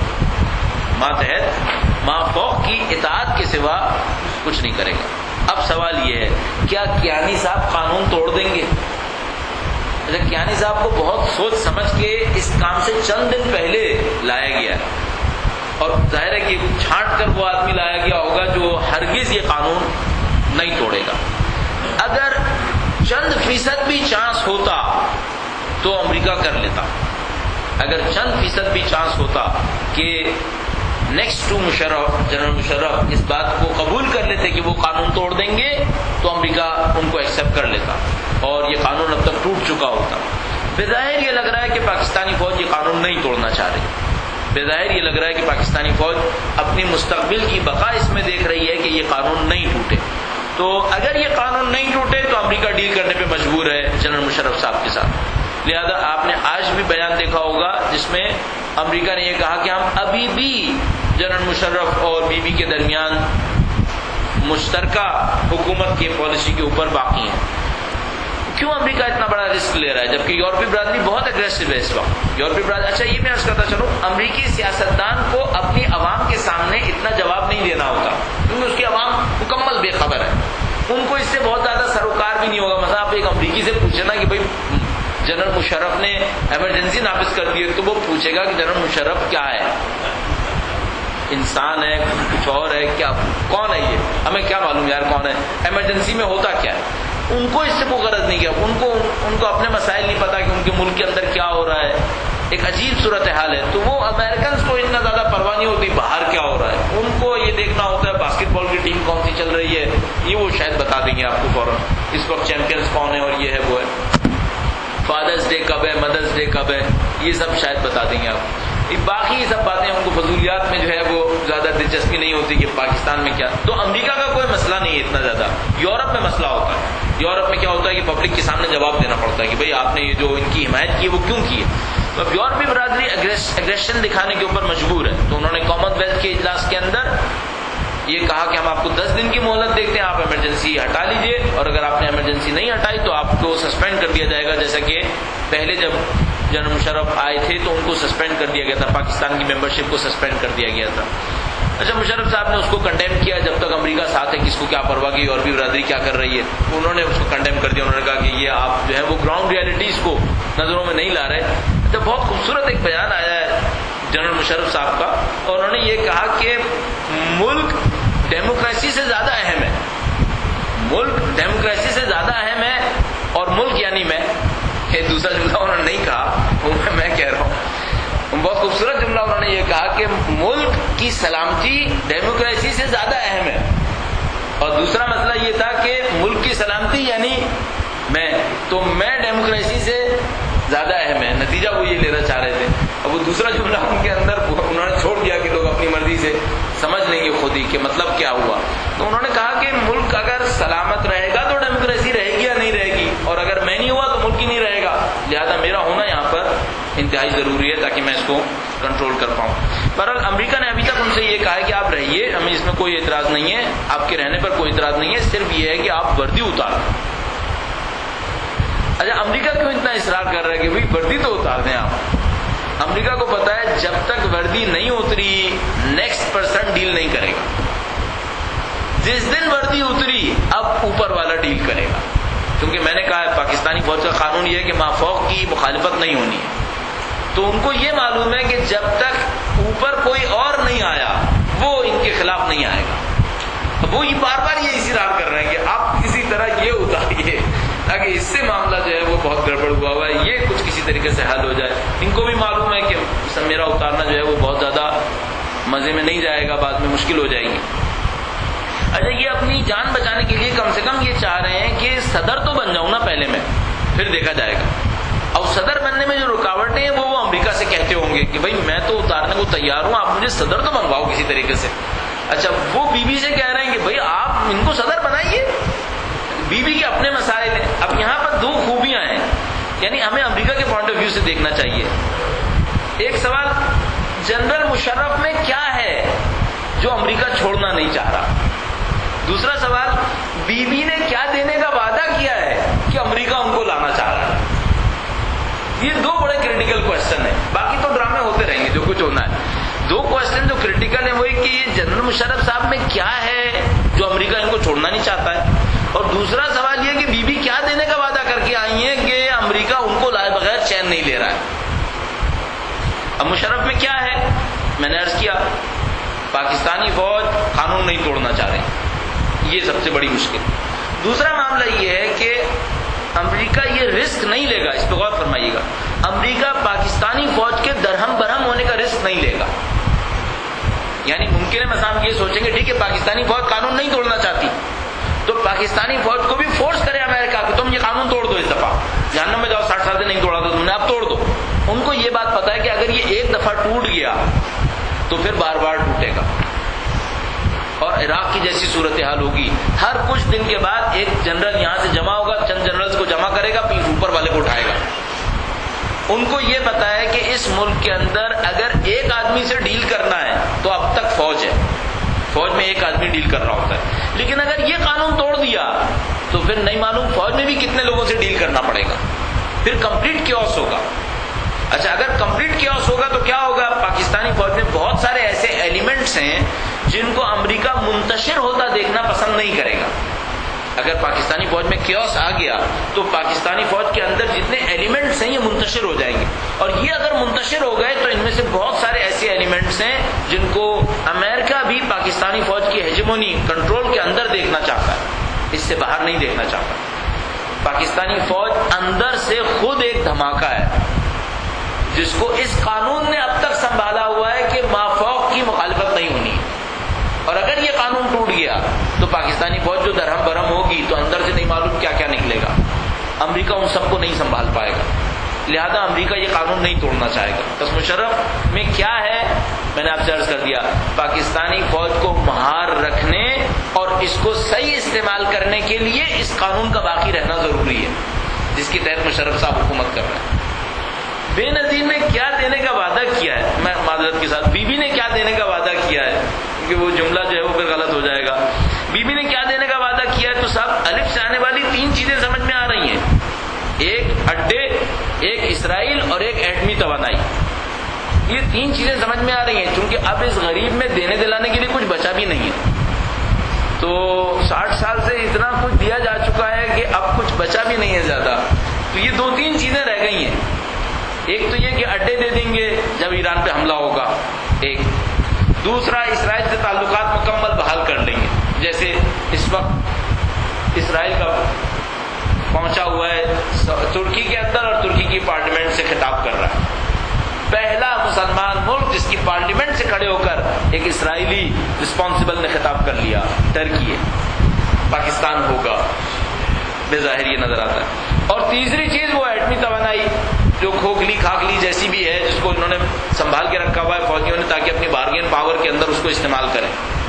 ماتحت مافوق کی اطاعت کے سوا کچھ نہیں کرے گا. اب سوال یہ ہے کیا کیانی صاحب قانون توڑ دیں گے؟ کیانی صاحب کو بہت سوچ سمجھ کے اس کام سے چند دن پہلے لایا گیا ہے، اور ظاہر ہے کہ چھانٹ کر وہ آدمی لایا گیا ہوگا جو ہرگز یہ قانون نہیں توڑے گا. اگر چند فیصد بھی چانس ہوتا تو امریکہ کر لیتا. اگر چند فیصد بھی چانس ہوتا کہ next to Musharraf, general Musharraf اس بات کو قبول کر لیتے کہ وہ قانون توڑ دیں گے، تو امریکہ ان کو ایکسیپٹ کر لیتا اور یہ قانون اب تک ٹوٹ چکا ہوتا. بظاہر یہ لگ رہا ہے کہ پاکستانی فوج یہ قانون نہیں توڑنا چاہ رہی. بظاہر یہ لگ رہا ہے کہ پاکستانی فوج اپنی مستقبل کی بقا اس میں دیکھ رہی ہے کہ یہ قانون نہیں ٹوٹے. تو اگر یہ قانون نہیں ٹوٹے تو امریکہ ڈیل کرنے پہ مجبور ہے جنرل مشرف صاحب کے ساتھ. لہذا آپ نے آج بھی بیان دیکھا ہوگا جس میں امریکہ نے یہ کہا کہ ہم ابھی بھی جنرل مشرف اور بی بی کے درمیان مشترکہ حکومت کی پالیسی کے اوپر باقی ہیں. کیوں امریکہ اتنا بڑا رسک لے رہا ہے جبکہ یورپی برادری بہت اگریسو ہے اس وقت؟ یورپی برادری، اچھا یہ میں عرض کرتا چلوں، امریکی سیاستدان کو اپنی عوام کے سامنے اتنا جواب نہیں دینا ہوتا کیونکہ اس کی عوام مکمل بے خبر ہے. ان کو اس سے بہت زیادہ سروکار بھی نہیں ہوگا. مثلا آپ ایک امریکی سے پوچھیں نا کہ بھائی جنرل مشرف نے ایمرجنسی نافذ کر دی ہے، تو وہ پوچھے گا کہ جنرل مشرف کیا ہے؟ انسان ہے، کچھ اور ہے کیا؟ کون ہے یہ؟ ہمیں کیا معلوم یار کون ہے؟ ایمرجنسی میں ہوتا کیا ہے؟ ان کو اس سے کوئی غرض نہیں کیا. ان کو اپنے مسائل نہیں پتا کہ ان کے ملک کے اندر کیا ہو رہا ہے. ایک عجیب صورتحال ہے. تو وہ امریکنز کو اتنا زیادہ پرواہ نہیں ہوتی باہر کیا ہو رہا ہے. ان کو یہ دیکھنا ہوتا ہے باسکٹ بال کی ٹیم کون سی چل رہی ہے، یہ وہ شاید بتا دیں گے آپ کو فوراً اس وقت چیمپئنز کون ہے اور یہ ہے وہ ہے، فادرز ڈے کب ہے، مدرز ڈے کب ہے، یہ سب شاید بتا دیں گے آپ. باقی یہ سب باتیں ان کو فضولیات میں جو ہے وہ زیادہ دلچسپی نہیں ہوتی کہ پاکستان میں کیا. تو امریکہ کا کوئی مسئلہ نہیں ہے اتنا زیادہ. یورپ میں مسئلہ ہوتا ہے. یورپ میں کیا ہوتا ہے کہ پبلک کے سامنے جواب دینا پڑتا ہے کہ بھئی آپ نے یہ جو ان کی حمایت کی ہے وہ کیوں کی ہے. تو اب یورپی برادری اگریشن دکھانے کے اوپر مجبور ہے. تو انہوں نے کامن ویلتھ کے اجلاس کے اندر یہ کہا کہ ہم آپ کو 10 دن کی مہلت دیکھتے ہیں، آپ ایمرجنسی ہٹا لیجئے، اور اگر آپ نے ایمرجنسی نہیں ہٹائی تو آپ کو سسپینڈ کر دیا جائے گا. جیسا کہ پہلے جب جنرل مشرف آئے تھے تو ان کو سسپینڈ کر دیا گیا تھا، پاکستان کی ممبرشپ کو سسپینڈ کر دیا گیا تھا. اچھا مشرف صاحب نے اس کو کنڈیم کیا. جب تک امریکہ ساتھ ہے کس کو کیا پرواہ کی یورپی برادری کیا کر رہی ہے. انہوں نے اس کو کنڈیم کر دیا. انہوں نے کہا کہ یہ آپ جو ہے وہ گراؤنڈ ریالٹیز کو نظروں میں نہیں لا رہے. تو بہت خوبصورت ایک بیان آیا ہے جنرل مشرف صاحب کا، اور انہوں نے یہ کہا کہ ملک ڈیموکریسی سے زیادہ اہم ہے. ملک ڈیموکریسی سے زیادہ اہم ہے، اور ملک یعنی میں. یہ دوسرا جملہ انہوں نے نہیں کہا، وہ میں کہہ رہا ہوں. بہت خوبصورت جملہ انہوں نے یہ کہا کہ ملک کی سلامتی ڈیموکریسی سے زیادہ اہم ہے. اور دوسرا مسئلہ یہ تھا کہ ملک کی سلامتی یعنی میں، تو میں ڈیموکریسی سے زیادہ اہم ہے. نتیجہ وہ یہ لینا چاہ رہے تھے. اب وہ دوسرا جملہ ان کے اندر انہوں نے چھوڑ دیا کہ لوگ اپنی مرضی سے سمجھ لیں گے خود ہی کہ مطلب کیا ہوا. تو انہوں نے کہا کہ ملک اگر سلامت رہے گا تو ڈیموکریسی رہے گی یا نہیں رہے گی، اور اگر میں نہیں ہوا تو ملک ہی نہیں رہے گا. لہذا میرا ہونا یہاں پر انتہائی ضروری ہے تاکہ میں اس کو کنٹرول کر پاؤں. بہرحال امریکہ نے ابھی تک ان سے یہ کہا ہے کہ آپ رہیے، ہمیں اس میں کوئی اعتراض نہیں ہے، آپ کے رہنے پر کوئی اعتراض نہیں ہے، صرف یہ ہے کہ آپ وردی اتار. اچھا امریکہ کیوں اتنا اصرار کر رہا ہے کہ بھائی وردی تو اتار دیں آپ؟ امریکہ کو پتا ہے جب تک وردی نہیں اتری نیکسٹ پرسن ڈیل نہیں کرے گا. جس دن وردی اتری اب اوپر والا ڈیل کرے گا. کیونکہ میں نے کہا ہے پاکستانی فوج کا قانون یہ ہے کہ مافوق کی مخالفت نہیں ہونی ہے. تو ان کو یہ معلوم ہے کہ جب تک اوپر کوئی اور نہیں آیا وہ ان کے خلاف نہیں آئے گا. وہ یہ بار بار یہ اصرار کر رہے ہیں کہ آپ کسی طرح یہ اتاریے تاکہ اس سے معاملہ جو ہے وہ بہت گڑبڑ ہوا ہے، یہ کچھ کسی طریقے سے حل ہو جائے. ان کو بھی معلوم ہے کہ میرا اتارنا جو ہے وہ بہت زیادہ مزے میں نہیں جائے گا، بعد میں مشکل ہو جائے گی. اچھا یہ اپنی جان بچانے کے لیے کم سے کم یہ چاہ رہے ہیں کہ صدر تو بن جاؤں نا پہلے میں، پھر دیکھا جائے گا. اور صدر بننے میں جو رکاوٹیں ہیں وہ امریکہ سے کہتے ہوں گے کہ بھائی میں تو اتارنے کو تیار ہوں، آپ مجھے صدر تو بنواؤ کسی طریقے سے. اچھا وہ بی بی سے کہہ رہے ہیں کہ بھائی آپ ان کو صدر بنائیے. بی بی کے اپنے مسائل ہیں. اب یہاں پر دو خوبیاں ہیں، یعنی ہمیں امریکہ کے پوائنٹ آف ویو سے دیکھنا چاہیے. ایک سوال جنرل مشرف میں کیا ہے جو امریکہ چھوڑنا نہیں چاہ رہا. دوسرا سوال بی بی نے کیا دینے کا وعدہ کیا ہے کہ امریکہ ان کو لانا چاہ رہا ہے. یہ دو بڑے کریٹیکل کوشچن ہیں. باقی تو ڈرامے ہوتے رہیں گے جو کچھ ہونا ہے. دو کوشچن جو کریٹیکل ہیں وہ کہ یہ جنرل مشرف صاحب میں کیا ہے جو امریکہ ان کو چھوڑنا نہیں چاہتا ہے، اور دوسرا سوال یہ کہ بی بی کیا دینے کا وعدہ کر کے آئی ہیں کہ امریکہ ان کو لائے بغیر چین نہیں لے رہا ہے. اب مشرف میں کیا ہے؟ میں نے عرض کیا پاکستانی فوج قانون نہیں توڑنا چاہ رہے، یہ سب سے بڑی مشکل. دوسرا معاملہ یہ ہے کہ امریکہ یہ رسک نہیں لے گا. اس پہ غور فرمائیے گا. امریکہ پاکستانی فوج کے درہم برہم ہونے کا رسک نہیں لے گا. یعنی ممکن ہے مثلا ہم یہ سوچیں گے ٹھیک ہے پاکستانی فوج قانون نہیں توڑنا چاہتی تو پاکستانی فوج کو بھی فورس کرے امریکہ کہ تم یہ قانون توڑ دو اس دفعہ، جہنم میں جاؤ، 60 سال سے نہیں توڑا تو تم نے اب توڑ دو. ان کو یہ بات پتا ہے کہ اگر یہ ایک دفعہ ٹوٹ گیا تو پھر بار بار ٹوٹے گا. اور عراق کی جیسی صورتحال ہوگی. ہر کچھ دن کے بعد ایک جنرل یہاں سے جمع ہوگا، چند جنرلز کو جمع کرے گا، پھر اوپر والے کو اٹھائے گا. ان کو یہ پتا ہے کہ اس ملک کے اندر اگر ایک آدمی سے ڈیل کرنا ہے تو اب تک فوج ہے، فوج میں ایک آدمی ڈیل کر رہا ہوتا ہے، لیکن اگر یہ قانون توڑ دیا تو پھر نہیں معلوم فوج میں بھی کتنے لوگوں سے ڈیل کرنا پڑے گا، پھر کمپلیٹ کیوس ہوگا۔ اچھا اگر کمپلیٹ کیوس ہوگا تو کیا ہوگا؟ پاکستانی فوج میں بہت سارے ایسے ایلیمنٹس ہیں جن کو امریکہ منتشر ہوتا دیکھنا پسند نہیں کرے گا۔ اگر پاکستانی فوج میں کیوس آ گیا تو پاکستانی فوج کے اندر جتنے ایلیمنٹس ہیں یہ منتشر ہو جائیں گے، اور یہ اگر منتشر ہو گئے تو ان میں سے بہت سارے ایسے ایلیمنٹس ہیں جن کو امریکہ بھی پاکستانی فوج کی ہیجمونی کنٹرول کے اندر دیکھنا چاہتا ہے، اس سے باہر نہیں دیکھنا چاہتا۔ پاکستانی فوج اندر سے خود ایک دھماکہ ہے جس کو اس قانون نے اب تک سنبھالا ہوا ہے کہ مافوق کی مخالفت نہیں ہونی ہے، اور اگر یہ قانون ٹوٹ گیا تو پاکستانی فوج جو درہم برہم ہوگی تو اندر سے نہیں معلوم کیا کیا نکلے گا۔ امریکہ ان سب کو نہیں سنبھال پائے گا، لہذا امریکہ یہ قانون نہیں توڑنا چاہے گا۔ پس مشرف میں کیا ہے، میں نے آپ سے عرض کر دیا، پاکستانی فوج کو مہار رکھنے اور اس کو صحیح استعمال کرنے کے لیے اس قانون کا باقی رہنا ضروری ہے جس کے تحت مشرف صاحب حکومت کر رہے ہیں۔ بے نظیر نے کیا دینے کا وعدہ کیا ہے، میں معذرت کے ساتھ بی بی نے کیا دینے کا وعدہ کیا ہے، کیونکہ وہ جملہ جو ہے وہ پھر غلط ہو جائے گا۔ بی بی نے کیا دینے کا وعدہ کیا ہے، تو صاحب الف سے آنے والی تین چیزیں سمجھ میں آ رہی ہیں، ایک اڈے، ایک اسرائیل اور ایک ایٹمی توانائی۔ یہ تین چیزیں سمجھ میں آ رہی ہیں، چونکہ اب اس غریب میں دینے دلانے کے لیے کچھ بچا بھی نہیں ہے، تو 60 سال سے اتنا کچھ دیا جا چکا ہے کہ اب کچھ بچا بھی نہیں ہے زیادہ، تو یہ دو تین چیزیں رہ گئی ہیں۔ ایک تو یہ کہ اڈے دے دیں گے جب ایران پہ حملہ ہوگا، ایک دوسرا اسرائیل سے تعلقات مکمل بحال کر لیں گے، جیسے اس وقت اسرائیل کا پہنچا ہوا ہے ترکی کے اندر اور ترکی کی پارلیمنٹ سے خطاب کر رہا ہے، پہلا مسلمان ملک جس کی پارلیمنٹ سے کھڑے ہو کر ایک اسرائیلی رسپانسبل نے خطاب کر لیا ترکی ہے، پاکستان ہوگا، بظاہر یہ نظر آتا ہے۔ اور تیسری چیز وہ ایٹمی توانائی جو کھوکھلی کھاکھلی جیسی بھی ہے جس کو انہوں نے سنبھال کے رکھا ہوا ہے فوجیوں نے تاکہ اپنی بارگین پاور کے اندر اس کو استعمال کریں۔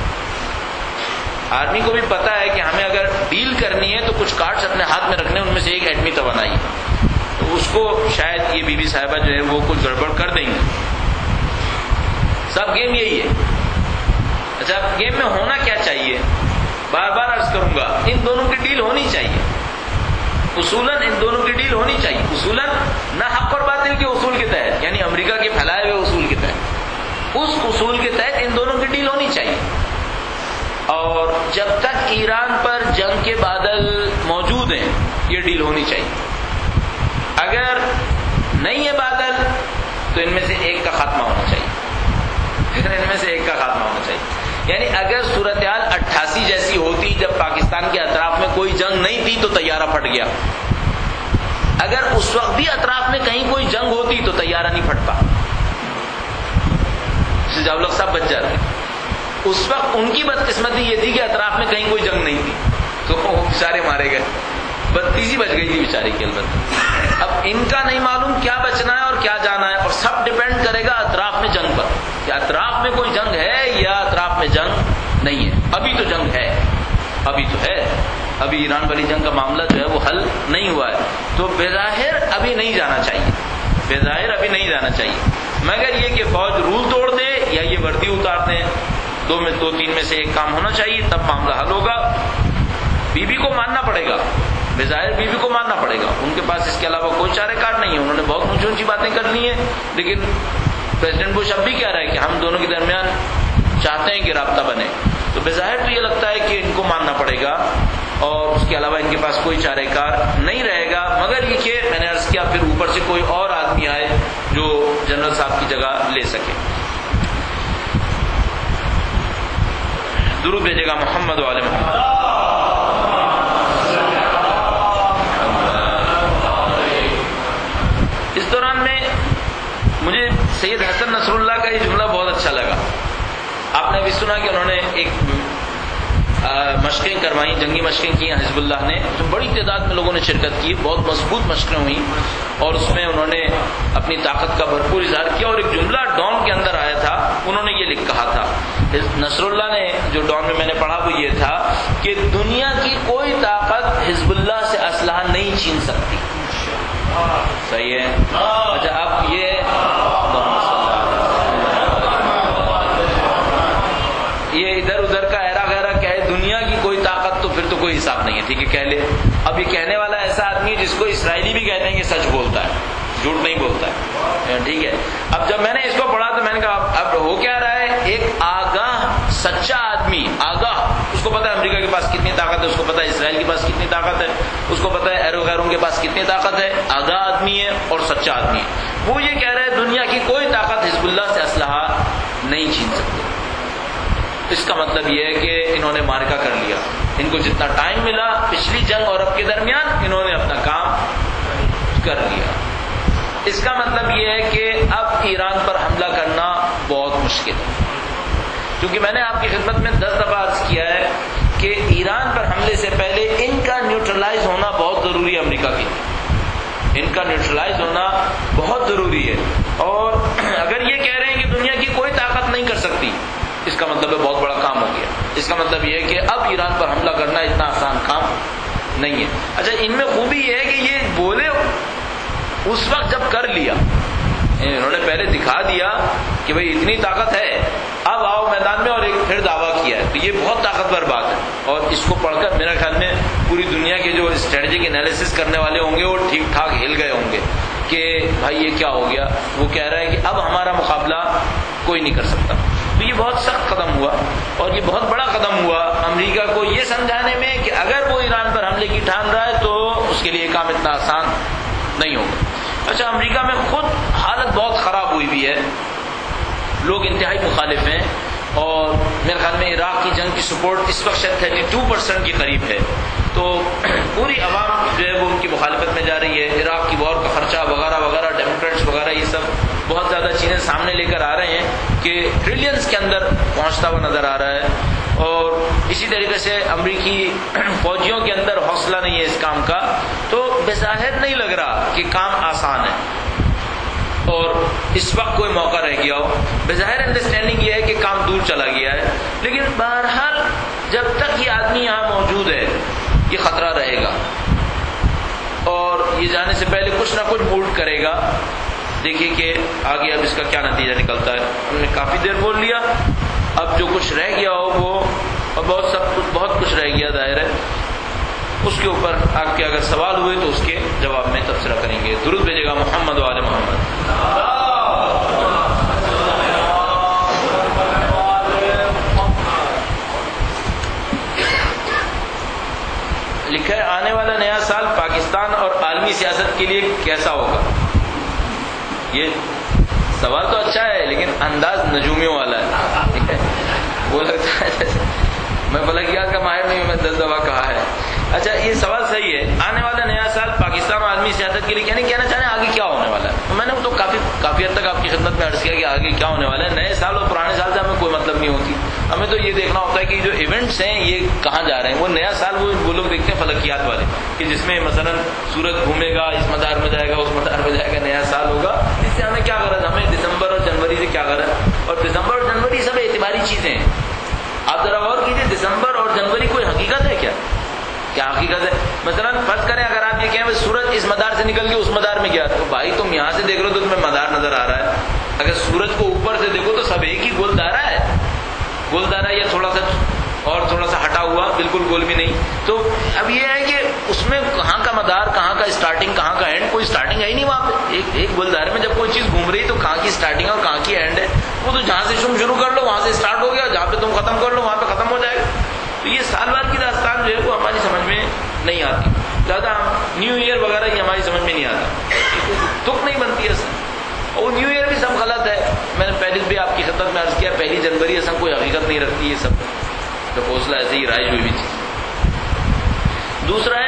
آرمی کو بھی پتا ہے کہ ہمیں اگر ڈیل کرنی ہے تو کچھ کارڈز اپنے ہاتھ میں رکھنے، ان میں سے ایک ایٹمی توانائی ہے، تو اس کو شاید یہ بی بی صاحبہ جو ہے وہ کچھ گڑبڑ کر دیں گے۔ سب گیم یہی ہے۔ اچھا گیم میں ہونا کیا چاہیے، بار بار عرض کروں گا، ان دونوں کی ڈیل ہونی چاہیے، اصولاً ان دونوں کی ڈیل ہونی چاہیے، اصولاً نہ حق اور باطل کے اصول کے تحت، یعنی امریکہ کے پھیلائے ہوئے اصول کے تحت، اس اصول کے تحت ان دونوں کی ڈیل ہونی چاہیے۔ اور جب تک ایران پر جنگ کے بادل موجود ہیں یہ ڈیل ہونی چاہیے، اگر نہیں ہے بادل تو ان میں سے ایک کا خاتمہ ہونا چاہیے، ان میں سے ایک کا خاتمہ ہونا چاہیے۔ یعنی اگر صورتحال 88 جیسی ہوتی جب پاکستان کے اطراف میں کوئی جنگ نہیں تھی تو طیارہ پھٹ گیا، اگر اس وقت بھی اطراف میں کہیں کوئی جنگ ہوتی تو طیارہ نہیں پھٹتا، جاؤ لوگ سب بچ جاتے۔ اس وقت ان کی بدقسمتی یہ تھی کہ اطراف میں کہیں کوئی جنگ نہیں تھی تو وہ بیچارے مارے گئے، بدتیزی بچ گئی تھی بیچارے کی۔ البتہ اب ان کا نہیں معلوم کیا بچنا ہے اور کیا جانا ہے، اور سب ڈیپینڈ کرے گا اطراف میں جنگ پر، کہ اطراف میں کوئی جنگ ہے یا اطراف میں جنگ نہیں ہے۔ ابھی تو جنگ ہے، ابھی تو ہے، ابھی ایران والی جنگ کا معاملہ جو ہے وہ حل نہیں ہوا ہے، تو بظاہر ابھی نہیں جانا چاہیے، بظاہر ابھی نہیں جانا چاہیے، مگر یہ کہ فوج رول توڑ دے یا یہ وردی اتار دیں، دو تین میں سے ایک کام ہونا چاہیے، تب معاملہ حل ہوگا۔ بی بی کو ماننا پڑے گا، بظاہر بی بی کو ماننا پڑے گا، ان کے پاس اس کے علاوہ کوئی چارہ کار نہیں ہے، انہوں نے بہت اونچی اونچی باتیں کر لی ہیں، لیکن پریزیڈنٹ بش اب بھی کہہ رہا ہے کہ ہم دونوں کے درمیان چاہتے ہیں کہ رابطہ بنے، تو بظاہر تو یہ لگتا ہے کہ ان کو ماننا پڑے گا اور اس کے علاوہ ان کے پاس کوئی چارہ کار نہیں رہے گا، مگر یہ کہ میں نے عرض کیا پھر اوپر سے کوئی اور آدمی آئے جو جنرل صاحب کی جگہ لے سکے۔ درود بھیجے گا محمد و آل محمد۔ اس دوران میں مجھے سید حسن نصر اللہ کا یہ جملہ بہت اچھا لگا۔ آپ نے بھی سنا کہ انہوں نے ایک مشقیں کروائیں، جنگی مشقیں کی حزب اللہ نے، جو بڑی تعداد میں لوگوں نے شرکت کی، بہت مضبوط مشقیں ہوئیں، اور اس میں انہوں نے اپنی طاقت کا بھرپور اظہار کیا، اور ایک جملہ ڈان کے اندر آیا تھا، انہوں نے یہ کہا تھا، نصر اللہ نے جو ڈان میں نے پڑھا وہ یہ تھا کہ دنیا کی کوئی طاقت حزب اللہ سے اسلحہ نہیں چھین سکتی۔ صحیح ہے. اچھا اب یہ ادھر ادھر کا ایرا غیرہ کہے دنیا کی کوئی طاقت تو پھر تو کوئی حساب نہیں ہے. ٹھیک ہے کہہ لے. اب یہ کہنے والا ایسا آدمی ہے جس کو اسرائیلی بھی کہتے ہیں کہ سچ بولتا ہے, جھوٹ نہیں بولتا ہے. ٹھیک ہے. اب جب میں نے اس کو پڑھا تو میں نے کہا اب ہو کیا رہا ہے, ایک آگاہ سچا آدمی, آگاہ, اس کو پتا ہے امریکہ کے پاس کتنی طاقت ہے, اس کو پتا ہے اسرائیل کے پاس کتنی طاقت ہے, اس کو پتا ہے ایرو غیروں کے پاس کتنی طاقت ہے, آگاہ آدمی ہے اور سچا آدمی ہے. وہ یہ کہہ رہا ہے دنیا کی کوئی طاقت حزب اللہ سے اسلحہ نہیں چھین سکتی. اس کا مطلب یہ ہے کہ انہوں نے مارکا کر لیا. ان کو جتنا ٹائم ملا پچھلی جنگ اور اب کے درمیان انہوں نے اپنا کام کر لیا. اس کا مطلب یہ ہے کہ اب ایران پر حملہ کرنا بہت مشکل ہے, کیونکہ میں نے آپ کی خدمت میں 10 دفعہ عرض کیا ہے کہ ایران پر حملے سے پہلے ان کا نیوٹرلائز ہونا بہت ضروری ہے. امریکہ کی ان کا نیوٹرلائز ہونا بہت ضروری ہے. اور اگر یہ کہہ رہے ہیں کہ دنیا کی کوئی طاقت نہیں کر سکتی, اس کا مطلب ہے بہت بڑا کام ہو گیا. اس کا مطلب یہ ہے کہ اب ایران پر حملہ کرنا اتنا آسان کام نہیں ہے. اچھا ان میں خوبی یہ ہے کہ یہ بولے اس وقت جب کر لیا, انہوں نے پہلے دکھا دیا کہ بھئی اتنی طاقت ہے, اب آؤ میدان میں, اور ایک پھر دعویٰ کیا ہے. تو یہ بہت طاقتور بات ہے, اور اس کو پڑھ کر میرا خیال میں پوری دنیا کے جو اسٹریٹجک انالیسس کرنے والے ہوں گے وہ ٹھیک ٹھاک ہل گئے ہوں گے کہ بھائی یہ کیا ہو گیا. وہ کہہ رہا ہے کہ اب ہمارا مقابلہ کوئی نہیں کر سکتا. تو یہ بہت سخت قدم ہوا اور یہ بہت بڑا قدم ہوا امریکہ کو یہ سمجھانے میں کہ اگر وہ ایران پر حملے کی ٹھان رہا ہے تو اس کے لیے کام اتنا آسان نہیں ہوگا. اچھا امریکہ میں خود حالت بہت خراب ہوئی بھی ہے, لوگ انتہائی مخالف ہیں, اور میرے خیال میں عراق کی جنگ کی سپورٹ اس وقت شاید 32% کے قریب ہے. تو پوری عوام جو ہے وہ ان کی مخالفت میں جا رہی ہے. عراق کی وار کا خرچہ وغیرہ وغیرہ, ڈیموکریٹس وغیرہ یہ سب بہت زیادہ چیزیں سامنے لے کر آ رہے ہیں کہ ٹریلینز کے اندر پہنچتا ہوا نظر آ رہا ہے. اور اسی طریقے سے امریکی فوجیوں کے اندر حوصلہ نہیں ہے اس کام کا, تو بظاہر نہیں لگ رہا کہ کام آسان ہے اور اس وقت کوئی موقع رہ گیا ہو. بظاہر انڈرسٹینڈنگ یہ ہے کہ کام دور چلا گیا ہے, لیکن بہرحال جب تک یہ آدمی یہاں موجود ہے یہ خطرہ رہے گا, اور یہ جانے سے پہلے کچھ نہ کچھ موڈ کرے گا. دیکھیے کہ آگے اب اس کا کیا نتیجہ نکلتا ہے. ہم نے کافی دیر بول لیا, اب جو کچھ رہ گیا ہو وہ, اور بہت کچھ رہ گیا ظاہر ہے, اس کے اوپر آپ کے اگر سوال ہوئے تو اس کے جواب میں تبصرہ کریں گے. درود بھیجے گا محمد و آل محمد. لکھا ہے آنے والا نیا سال پاکستان اور عالمی سیاست کے لیے کیسا ہوگا. یہ سوال تو اچھا ہے لیکن انداز نجومیوں والا ہے. ٹھیک ہے, وہ لگتا ہے میں فلکیات کا ماہر نہیں ہوں, میں 10 دفعہ کہا ہے. اچھا یہ سوال صحیح ہے. آنے والا نیا سال پاکستان اور عالمی سیاست کے لیے کہنا چاہ رہے ہیں آگے کیا ہونے والا ہے. تو میں نے تو کافی حد تک آپ کی خدمت میں عرض کیا کہ آگے کیا ہونے والا ہے. نئے سال اور پرانے سال سے ہمیں کوئی مطلب نہیں ہوتی. ہمیں تو یہ دیکھنا ہوتا ہے کہ جو ایونٹس ہیں یہ کہاں جا رہے ہیں. وہ نیا سال وہ لوگ دیکھتے ہیں فلکیات والے کہ جس میں مثلا سورج گھومے گا, اس مدار میں جائے گا, اس مدار میں جائے گا, نیا سال ہوگا. اس سے ہمیں کیا غرض, ہمیں دسمبر اور جنوری سے کیا غرض. اور دسمبر اور جنوری سب اعتباری چیزیں ہیں. آپ ذرا غور کیجیے, دسمبر اور جنوری کوئی حقیقت ہے کیا حقیقت ہے. مثلا فرض کریں اگر آپ یہ کہیں سورج اس مدار سے نکل کے اس مدار میں گیا, تو بھائی تم یہاں سے دیکھ رہے ہو تو تمہیں مدار نظر آ رہا ہے. اگر سورج کو اوپر سے دیکھو تو سب ایک ہی گول دائرہ ہے. گول دائرہ یا تھوڑا سا ہٹا ہوا, بالکل گول بھی نہیں. تو اب یہ ہے کہ اس میں کہاں کا مدار, کہاں کا اسٹارٹنگ, کہاں کا اینڈ, کوئی اسٹارٹنگ ہے ہی نہیں وہاں پہ. ایک گول دائرے میں جب کوئی چیز گھوم رہی تو کہاں کی اسٹارٹنگ اور کہاں کی اینڈ ہے. وہ تو جہاں سے تم شروع کر لو وہاں سے اسٹارٹ ہو گیا, جہاں پہ تم ختم کر لو وہاں پہ ختم ہو جائے گا. تو یہ سال بھر کی داستان جو ہے وہ ہماری سمجھ میں نہیں آتی. زیادہ نیو ایئر وغیرہ یہ ہماری سمجھ میں نہیں آتا, تک نہیں بنتی ہے اصل. اور نیو ایئر بھی سب غلط ہے. میں نے پہلے بھی آپ کی خدمت میں عرض کیا, 1 جنوری اصل کوئی حقیقت نہیں رکھتی. یہ سب پروپوزل ایسے ہی رائج ہوئی بھی چیز. دوسرا ہے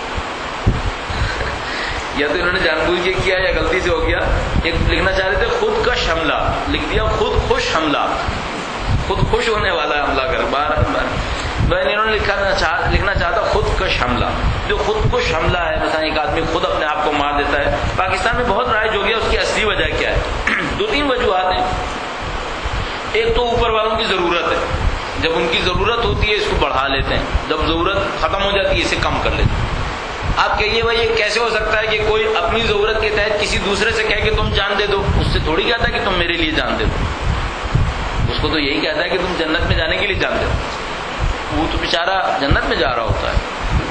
یا تو انہوں نے جان بوجھ کے کیا یا غلطی سے ہو گیا. ایک لکھنا چاہ رہے تھے خودکش حملہ, لکھ دیا خود خوش حملہ, خود خوش ہونے والا حملہ کر. انہوں نے لکھنا چاہتا خودکش حملہ. جو خودکش حملہ ہے, مثلا ایک آدمی خود اپنے آپ کو مار دیتا ہے, پاکستان میں بہت رائج ہو گیا. اس کی اصلی وجہ کیا ہے؟ 2-3 وجوہات ہیں. ایک تو اوپر والوں کی ضرورت ہے. جب ان کی ضرورت ہوتی ہے اس کو بڑھا لیتے ہیں, جب ضرورت ختم ہو جاتی ہے اسے کم کر لیتے ہیں. آپ کہیے بھائی یہ کیسے ہو سکتا ہے کہ کوئی اپنی ضرورت کے تحت کسی دوسرے سے کہہ کہ تم جان دے دو؟ اس سے تھوڑی کہتا ہے کہ تم میرے لیے جان دے دو، اس کو تو یہی کہتا ہے کہ تم جنت میں جانے کے لیے جان دے دو۔ وہ تو بیچارہ جنت میں جا رہا ہوتا ہے،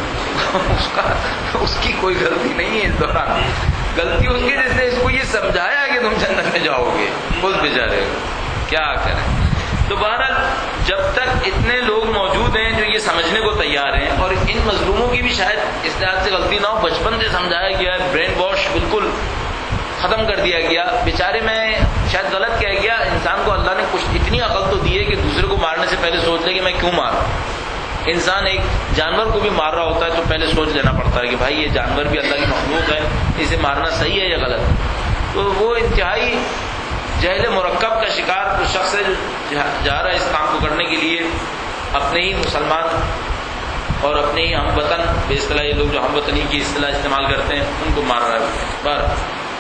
اس کی کوئی غلطی نہیں ہے اس دوران، غلطی اس کی جس نے اس کو یہ سمجھایا کہ تم جنت میں جاؤ گے، اس بیچارے کیا کریں۔ تو بہرحال جب تک اتنے لوگ موجود ہیں جو یہ سمجھنے کو تیار ہیں، اور ان مظلوموں کی بھی شاید اس لحاظ سے غلطی نہ ہو، بچپن سے سمجھایا گیا ہے، برین واش بالکل ختم کر دیا گیا۔ بیچارے میں شاید غلط کہہ گیا، انسان کو اللہ نے کچھ اتنی عقل تو دی ہے کہ دوسرے کو مارنے سے پہلے سوچ لے کہ میں کیوں مارا۔ انسان ایک جانور کو بھی مار رہا ہوتا ہے تو پہلے سوچ لینا پڑتا ہے کہ بھائی یہ جانور بھی اللہ کی مخلوق ہے، اسے مارنا صحیح ہے یا غلط۔ تو وہ انتہائی جہل مرکب کا شکار اس شخص ہے جو جا رہا ہے اس کام کو کرنے کے لیے، اپنے ہی مسلمان اور اپنے ہی ہم وطن، بے اصطلاح یہ لوگ جو ہم وطنی کی اصطلاح استعمال کرتے ہیں، ان کو مار رہا ہے۔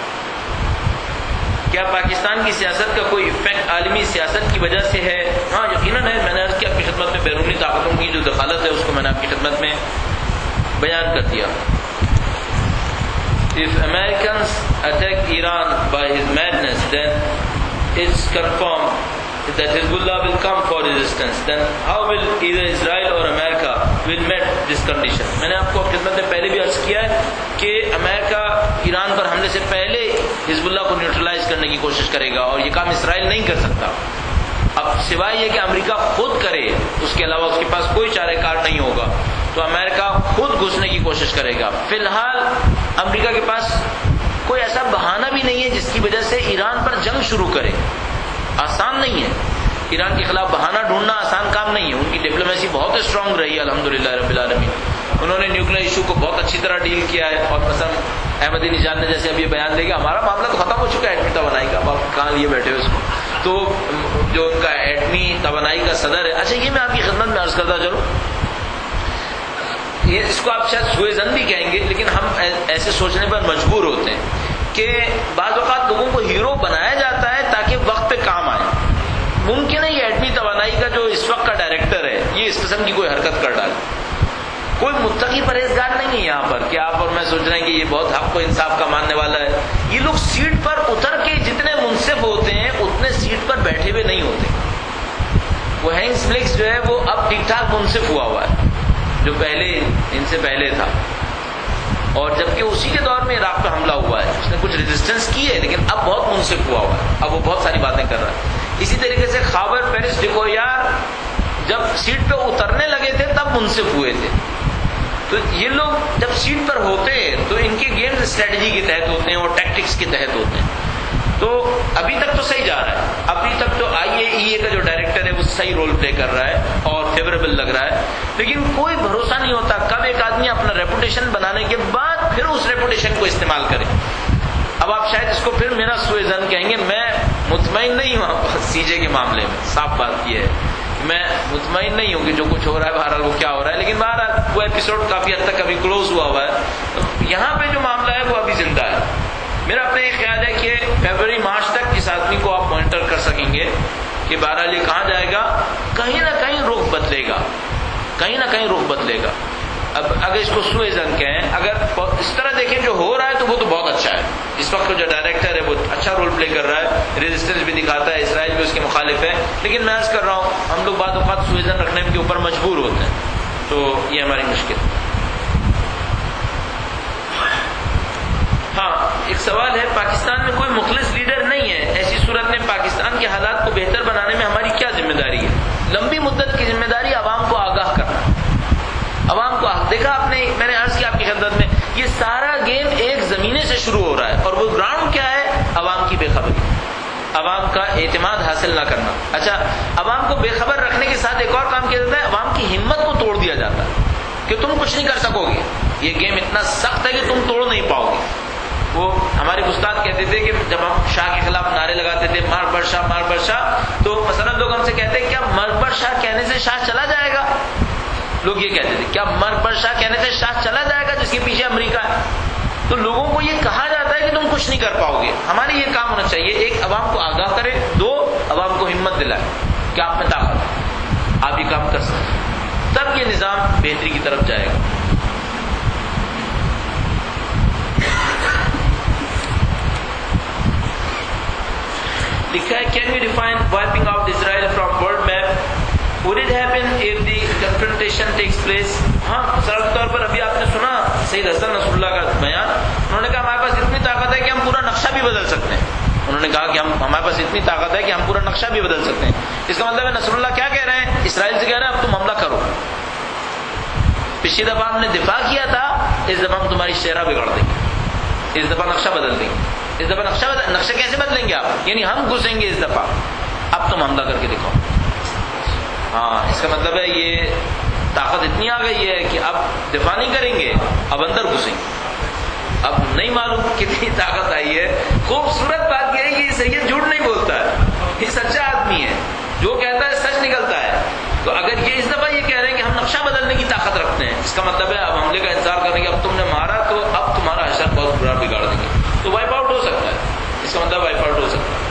کیا پاکستان کی سیاست کا کوئی افیکٹ عالمی سیاست کی وجہ سے ہے؟ ہاں یقیناً ہے۔ میں نے عرض کیا آپ کی خدمت میں بیرونی طاقتوں کی جو دخالت ہے اس کو میں نے آپ کی خدمت میں بیان کر دیا۔ If Americans attack Iran by his madness, then it's confirmed that Hezbollah will come for resistance. Then how will either Israel or America will meet this condition? میں نے آپ کو خدمت میں پہلے بھی عرض کیا ہے کہ امریکہ ایران پر حملے سے پہلے حزب اللہ کو نیوٹرلائز کرنے کی کوشش کرے گا، اور یہ کام اسرائیل نہیں کر سکتا۔ اب سوائے یہ کہ امریکہ خود کرے، اس کے علاوہ اس کے پاس کوئی چارہ کار نہیں ہوگا، تو امریکہ خود گھسنے کی کوشش کرے گا۔ فی الحال امریکہ کے پاس کوئی ایسا بہانہ بھی نہیں ہے جس کی وجہ سے ایران پر جنگ شروع کرے۔ آسان نہیں ہے، ایران کے خلاف بہانہ ڈھونڈنا آسان کام نہیں ہے۔ ان کی ڈپلومیسی بہت اسٹرانگ رہی ہے الحمدللہ رب العالمین۔ انہوں نے نیوکلیر ایشو کو بہت اچھی طرح ڈیل کیا ہے، اور مثلا احمدی نژاد نے جیسے اب یہ بیان دے گا ہمارا معاملہ تو ختم ہو چکا ہے ایٹمی توانائی کا، اب آپ کہاں لیے بیٹھے ہو اس کو؟ تو جو ان کا ایٹمی توانائی کا صدر ہے، اچھا یہ میں آپ کی خدمت میں عرض کرتا چلوں، اس کو آپ شاید سوئے زن بھی کہیں گے، لیکن ہم ایسے سوچنے پر مجبور ہوتے ہیں کہ بعض اوقات لوگوں کو ہیرو بنایا جاتا ہے تاکہ وقت پہ کام آئے۔ ممکن ہے یہ ایٹمی توانائی کا جو اس وقت کا ڈائریکٹر ہے یہ اس قسم کی کوئی حرکت کر ڈالے۔ کوئی متقی پرہیزگار نہیں ہے یہاں پر کہ آپ اور میں سوچ رہے ہیں کہ یہ بہت حق و انصاف کا ماننے والا ہے۔ یہ لوگ سیٹ پر اتر کے جتنے منصف ہوتے ہیں اتنے سیٹ پر بیٹھے ہوئے نہیں ہوتے۔ وہ ہینس فلکس جو ہے وہ اب ٹھیک ٹھاک منصف ہوا ہے، جو پہلے ان سے پہلے تھا، اور جبکہ اسی کے دور میں عراق پہ حملہ ہوا ہے، اس نے کچھ ریزسٹنس کی ہے لیکن اب بہت منصف ہوا ہے، اب وہ بہت ساری باتیں کر رہا ہے۔ اسی طریقے سے خاور پیرس ڈیکویار جب سیٹ پہ اترنے لگے تھے تب منصف ہوئے تھے۔ تو یہ لوگ جب سیٹ پر ہوتے ہیں تو ان کے گیمز اسٹریٹجی کے تحت ہوتے ہیں اور ٹیکٹکس کے تحت ہوتے ہیں۔ تو ابھی تک تو صحیح جا رہا ہے، ابھی تک تو IAEA کا جو ڈائریکٹر ہے وہ صحیح رول پلے کر رہا ہے اور فیوریبل لگ رہا ہے، لیکن کوئی بھروسہ نہیں ہوتا کب ایک آدمی اپنا ریپوٹیشن بنانے کے بعد پھر اس ریپوٹیشن کو استعمال کرے۔ اب آپ شاید اس کو پھر میرا سوئے زن کہیں گے، میں مطمئن نہیں ہوں CJ کے معاملے میں، صاف بات یہ ہے میں مطمئن نہیں ہوں کہ جو کچھ ہو رہا ہے بہرحال وہ کیا ہو رہا ہے، لیکن بہرحال وہ ایپیسوڈ کافی حد تک ابھی کلوز ہوا ہے، تو یہاں پہ جو معاملہ ہے وہ ابھی زندہ ہے۔ میرا اپنا یہ خیال ہے کہ فیبروری مارچ تک اس آدمی کو آپ مانیٹر کر سکیں گے کہ بہرحال یہ کہاں جائے گا، کہیں نہ کہیں رخ بدلے گا، کہیں نہ کہیں رخ بدلے گا۔ اب اگر اس کو سوئے زن کہیں، اگر اس طرح دیکھیں جو ہو رہا ہے تو وہ تو بہت اچھا ہے، اس وقت جو ڈائریکٹر ہے وہ اچھا رول پلے کر رہا ہے، ریزسٹنس بھی دکھاتا ہے، اسرائیل بھی اس کے مخالف ہے، لیکن میں عرض کر رہا ہوں ہم لوگ بعض اوقات سوئے زن رکھنے کے اوپر مجبور ہوتے ہیں، تو یہ ہماری مشکل۔ ہاں ایک سوال ہے، پاکستان میں کوئی مخلص لیڈر نہیں ہے، ایسی صورت میں پاکستان کے حالات کو بہتر بنانے میں ہماری کیا ذمہ داری ہے؟ لمبی مدت کی ذمہ داری عوام کو آگاہ کرنا، عوام کو دیکھا آپ نے، میں نے عرض کیا آپ کی خدمت میں، یہ سارا گیم ایک زمینے سے شروع ہو رہا ہے، اور وہ گراؤنڈ کیا ہے؟ عوام کی بے خبری، عوام کا اعتماد حاصل نہ کرنا۔ اچھا عوام کو بے خبر رکھنے کے ساتھ ایک اور کام کیا جاتا ہے، عوام کی ہمت کو توڑ دیا جاتا ہے کہ تم کچھ نہیں کر سکو گے، یہ گیم اتنا سخت ہے کہ تم توڑ نہیں پاؤ گے۔ وہ ہمارے استاد کہتے تھے کہ جب ہم شاہ کے خلاف نعرے لگاتے تھے مار بر شاہ مار بر شاہ، تو مثلا لوگ ہم سے کہتے ہیں کیا مر بر شاہ کہنے سے شاہ چلا جائے گا؟ لوگ یہ کہتے تھے کیا مر بر شاہ کہنے سے شاہ چلا جائے گا جس کے پیچھے امریکہ ہے؟ تو لوگوں کو یہ کہا جاتا ہے کہ تم کچھ نہیں کر پاؤ گے۔ ہمارے یہ کام ہونا چاہیے، ایک عوام کو آگاہ کرے، دو عوام کو ہمت دلائے کہ آپ میں طاقت ہے، آپ یہ کام کر سکتے ہیں، تب یہ نظام بہتری کی طرف جائے گا۔ لکھا ہے can you define wiping out Israel from world map? Would it happen if the confrontation takes place? ہاں مثال کے طور پر ابھی آپ نے سنا سید حسن نصر اللہ کا بیان. انہوں نے کہا ہمارے پاس اتنی طاقت ہے کہ ہم پورا نقشہ بھی بدل سکتے ہیں. انہوں نے کہا کہ ہمارے پاس اتنی طاقت ہے کہ ہم پورا نقشہ بھی بدل سکتے ہیں. اس کا مطلب ہے نصر اللہ کیا کہہ رہے ہیں؟ اسرائیل سے کہہ رہے ہیں اب تم حملہ کرو. پچھلی دفعہ ہم نے دفاع کیا تھا, اس دفعہ ہم تمہاری شہرہ بگاڑ دیں گے, اس دفعہ نقشہ بدل دیں گے. اس دفعہ نقشہ کیسے بدلیں گے آپ؟ یعنی ہم گھسیں گے اس دفعہ, اب تم حملہ کر کے دکھاؤ. ہاں اس کا مطلب ہے یہ طاقت اتنی آ گئی ہے کہ اب دفاع نہیں کریں گے, اب اندر گھسیں گے. اب نہیں معلوم کتنی طاقت آئی ہے. خوبصورت بات یہ ہے کہ یہ سید جھوٹ نہیں بولتا ہے, یہ سچا آدمی ہے, جو کہتا ہے سچ نکلتا ہے. تو اگر یہ اس دفعہ یہ کہہ رہے ہیں کہ ہم نقشہ بدلنے کی طاقت رکھتے ہیں, اس کا مطلب ہے اب حملے کا انتظار کرنے کے, اب تم نے مارا تو اب تمہارا حشر بہت برا بگاڑ دیں گے, تو وائپ آؤٹ ہو سکتا ہے. اس کا مطلب وائپ آؤٹ ہو سکتا ہے.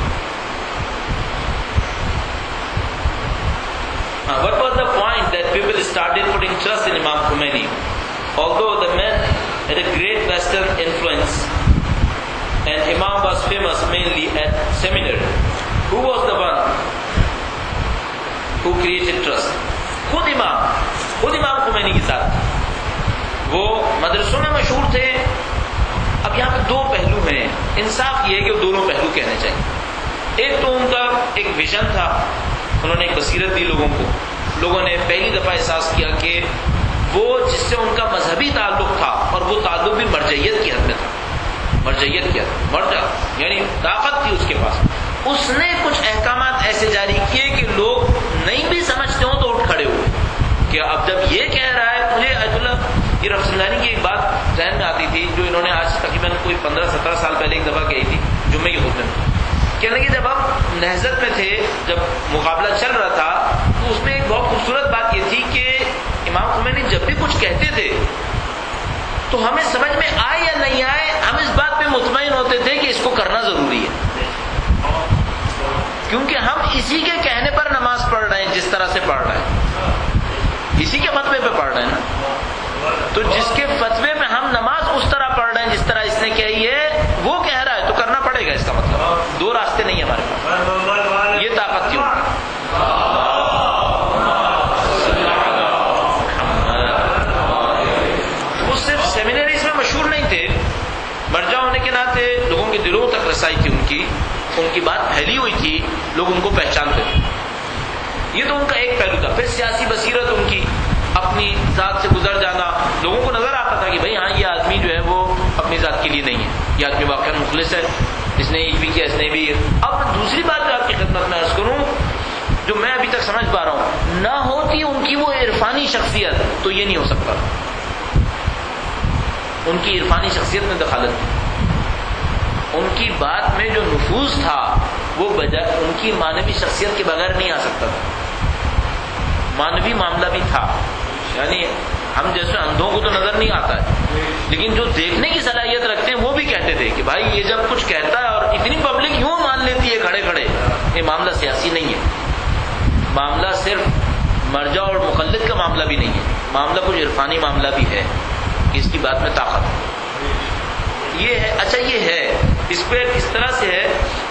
What was the point that people started putting trust in Imam Khomeini? Although the man had a great Western influence and Imam was famous mainly at seminary, who was the one who created trust? خود امام Khomeini کے ساتھ. وہ مدرسوں میں مشہور تھے. اب یہاں پہ دو پہلو ہیں, انصاف یہ ہے کہ دونوں پہلو کہنے چاہیے. ایک تو ان کا ایک ویژن تھا, انہوں نے ایک بصیرت دی لوگوں کو. لوگوں نے پہلی دفعہ احساس کیا کہ وہ جس سے ان کا مذہبی تعلق تھا, اور وہ تعلق بھی مرجعیت کی حد میں تھا. مرجعیت کی حد, مرجع یعنی طاقت تھی اس کے پاس. اس نے کچھ احکامات ایسے جاری کیے کہ لوگ نہیں بھی سمجھتے ہوں تو اٹھ کھڑے ہوئے کہ اب جب یہ کہہ رہا ہے. مجھے آیت اللہ یہ رفسنجانی کی ایک بات ذہن میں آتی تھی, جو انہوں نے آج تقریباً کوئی 15-17 سال پہلے ایک دفعہ کہی تھی جمعے کے خطبے میں. کہنے لگے جب ہم نہضت میں تھے, جب مقابلہ چل رہا تھا, تو اس میں ایک بہت خوبصورت بات یہ تھی کہ امام خمینی جب بھی کچھ کہتے تھے تو ہمیں سمجھ میں آئے یا نہیں آئے, ہم اس بات پہ مطمئن ہوتے تھے کہ اس کو کرنا ضروری ہے, کیونکہ ہم اسی کے کہنے پر نماز پڑھ رہے ہیں جس طرح سے پڑھ رہے ہیں, اسی کے فتوے پہ پڑھ رہے ہیں نا. تو جس کے فتوے میں ہم نماز اس طرح پڑھ رہے ہیں جس طرح اس نے کہی ہے, وہ کہہ رہا ہے تو کرنا پڑے گا. اس کا مطلب دو راستے نہیں ہیں ہمارے پاس. یہ طاقت کیوں؟ وہ صرف سیمینریز میں مشہور نہیں تھے, مرجع ہونے کے ناطے لوگوں کے دلوں تک رسائی تھی ان کی بات پھیلی ہوئی تھی, لوگ ان کو پہچانتے تھے. یہ تو ان کا ایک پہلو تھا. پھر سیاسی بصیرت ان کی, اپنی ذات سے گزر جانا. لوگوں کو نظر آتا تھا کہ بھئی ہاں یہ آدمی جو ہے وہ اپنی ذات کے لیے نہیں ہے, یہ آدمی واقعا مخلص ہے, اس نے یہ بھی کیا, اس نے بھی. اب دوسری بات جو آپ کی خدمت میں عرض کروں, جو میں ابھی تک سمجھ پا رہا ہوں, نہ ہوتی ان کی وہ عرفانی شخصیت تو یہ نہیں ہو سکتا. ان کی عرفانی شخصیت میں دخالت تھی, ان کی بات میں جو نفوذ تھا وہ بجائے ان کی مانوی شخصیت کے بغیر نہیں آ سکتا تھا. مانوی معاملہ بھی تھا, یعنی ہم جیسے اندھوں کو تو نظر نہیں آتا ہے, لیکن جو دیکھنے کی صلاحیت رکھتے ہیں وہ بھی کہتے تھے کہ بھائی یہ جب کچھ کہتا ہے اور اتنی پبلک یوں مان لیتی ہے کھڑے کھڑے, یہ معاملہ سیاسی نہیں ہے, معاملہ صرف مرجع اور مقلد کا معاملہ بھی نہیں ہے, معاملہ کچھ عرفانی معاملہ بھی ہے کہ اس کی بات میں طاقت ہے. یہ ہے. اچھا یہ ہے, اس پہ اس طرح سے ہے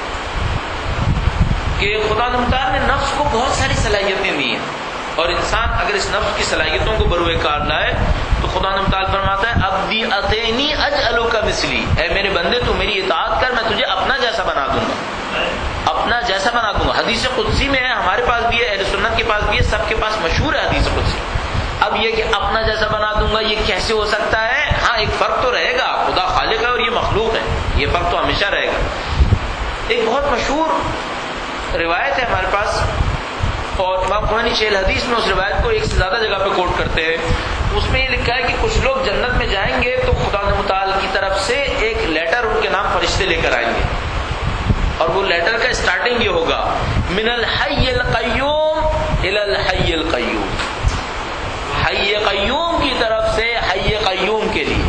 کہ خدا مختار نے نفس کو بہت ساری صلاحیتیں دی ہیں, اور انسان اگر اس نفس کی صلاحیتوں کو بروئے کار لائے تو خدا تعالیٰ فرماتا ہے عبدی اتینی اجعلک مثلی, اے میرے بندے تو میری اطاعت کر, میں تجھے اپنا جیسا بنا دوں گا, اپنا جیسا بنا دوں گا. حدیث قدسی میں ہے, ہمارے پاس بھی ہے, اہل سنت کے پاس بھی ہے, سب کے پاس مشہور ہے حدیث قدسی. اب یہ کہ اپنا جیسا بنا دوں گا یہ کیسے ہو سکتا ہے؟ ہاں ایک فرق تو رہے گا, خدا خالق ہے اور یہ مخلوق ہے, یہ فرق تو ہمیشہ رہے گا. ایک بہت مشہور روایت ہے ہمارے پاس, اور امام خمینی شیخ الحدیث میں اس روایت کو ایک سے زیادہ جگہ پہ کوٹ کرتے ہیں. اس میں یہ لکھا ہے کہ کچھ لوگ جنت میں جائیں گے تو خدا متعال کی طرف سے ایک لیٹر ان کے نام فرشتے لے کر آئیں گے, اور وہ لیٹر کا اسٹارٹنگ یہ ہوگا, من الحی القیوم الی الحی القیوم, حی قیوم کی طرف سے حی قیوم کے لیے.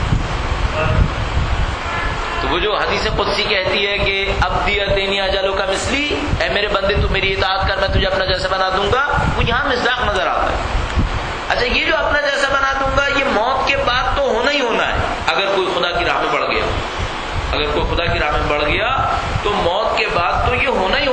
تو وہ جو حدیث قدسی کہتی ہے کہ عبدی اتینی اجعلک مثلی, اے میرے بندے تو میری اطاعت کر, میں تجھے اپنا جیسا بنا دوں گا, وہ یہاں مصداق نظر آتا ہے. اچھا یہ جو اپنا جیسا بنا دوں گا یہ موت کے بعد تو ہونا ہی ہونا ہے. اگر کوئی خدا کی راہ میں بڑھ گیا, اگر کوئی خدا کی راہ میں بڑھ گیا تو موت کے بعد تو یہ ہونا ہی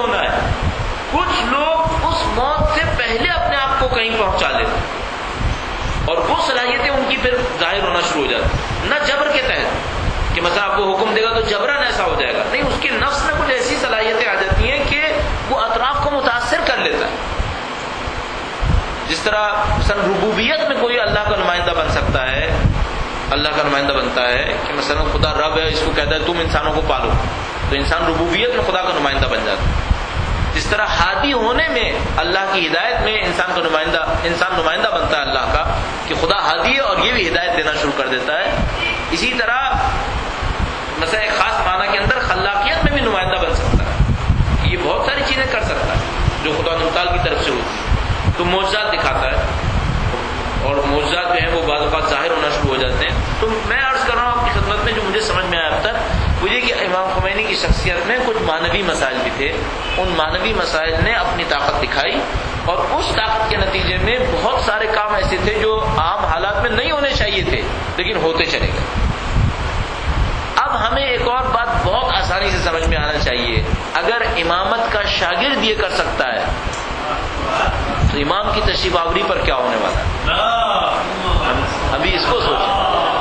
کو کہیں پہنچا لیتا ہے، اور وہ صلاحیتیں ان کی پھر ظاہر ہونا شروع ہو جاتی، نہ جبر کے تحت کہ مثلا آپ کو حکم دے گا تو جبران ایسا ہو جائے گا، نہیں، اس کے نفس میں کچھ ایسی صلاحیتیں آ جاتی ہیں کہ وہ اطراف کو متاثر کر لیتا ہے. جس طرح مثلا ربوبیت میں کوئی اللہ کا نمائندہ بن سکتا ہے، اللہ کا نمائندہ بنتا ہے کہ مثلا خدا رب ہے، اس کو کہتا ہے تم انسانوں کو پالو، تو انسان ربوبیت میں خدا کا نمائندہ بن جاتا ہے. جس طرح ہادی ہونے میں اللہ کی ہدایت میں انسان نمائندہ بنتا ہے اللہ کا کہ خدا ہادی ہے اور یہ بھی ہدایت دینا شروع کر دیتا ہے. اسی طرح مثلا ایک خاص معنی کے اندر خلاقیت میں بھی نمائندہ بن سکتا ہے، یہ بہت ساری چیزیں کر سکتا ہے جو خدا متعال کی طرف سے ہوتی ہے. تو معجزات دکھاتا ہے، اور معجزات جو ہیں وہ بعض اوقات ظاہر ہونا شروع ہو جاتے ہیں. تو میں عرض کر رہا ہوں آپ کی خدمت میں جو مجھے سمجھ میں آیا اب تک، وہ یہ کہ امام خمینی کی شخصیت میں کچھ معنوی مسائل بھی تھے. ان معنوی مسائل نے اپنی طاقت دکھائی، اور اس طاقت کے نتیجے میں بہت سارے کام ایسے تھے جو عام حالات میں نہیں ہونے چاہیے تھے لیکن ہوتے چلے گئے. اب ہمیں ایک اور بات بہت آسانی سے سمجھ میں آنا چاہیے، اگر امامت کا شاگرد یہ کر سکتا ہے تو امام کی تشریف آوری پر کیا ہونے والا ہے؟ ابھی اس کو سوچیں.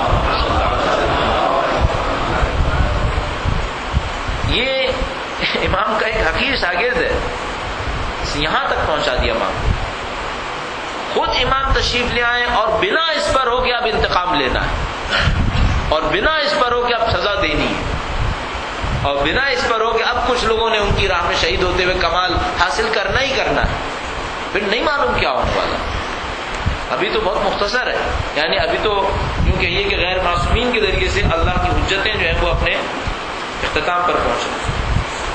یہ امام کا ایک حقیر شاگرد ہے، یہاں تک پہنچا دیا امام. خود امام تشریف لے آئے اور بنا اس پر ہو کہ اب انتقام لینا ہے، اور بنا اس پر ہو کہ اب سزا دینی ہے، اور بنا اس پر ہو کہ اب کچھ لوگوں نے ان کی راہ میں شہید ہوتے ہوئے کمال حاصل کرنا ہی کرنا ہے. پھر نہیں معلوم کیا ہونے والا. ابھی تو بہت مختصر ہے، یعنی ابھی تو یوں کہیے کہ غیر معصومین کے ذریعے سے اللہ کی حجتیں جو ہیں وہ اپنے اختتام پر پہنچ رہی ہیں.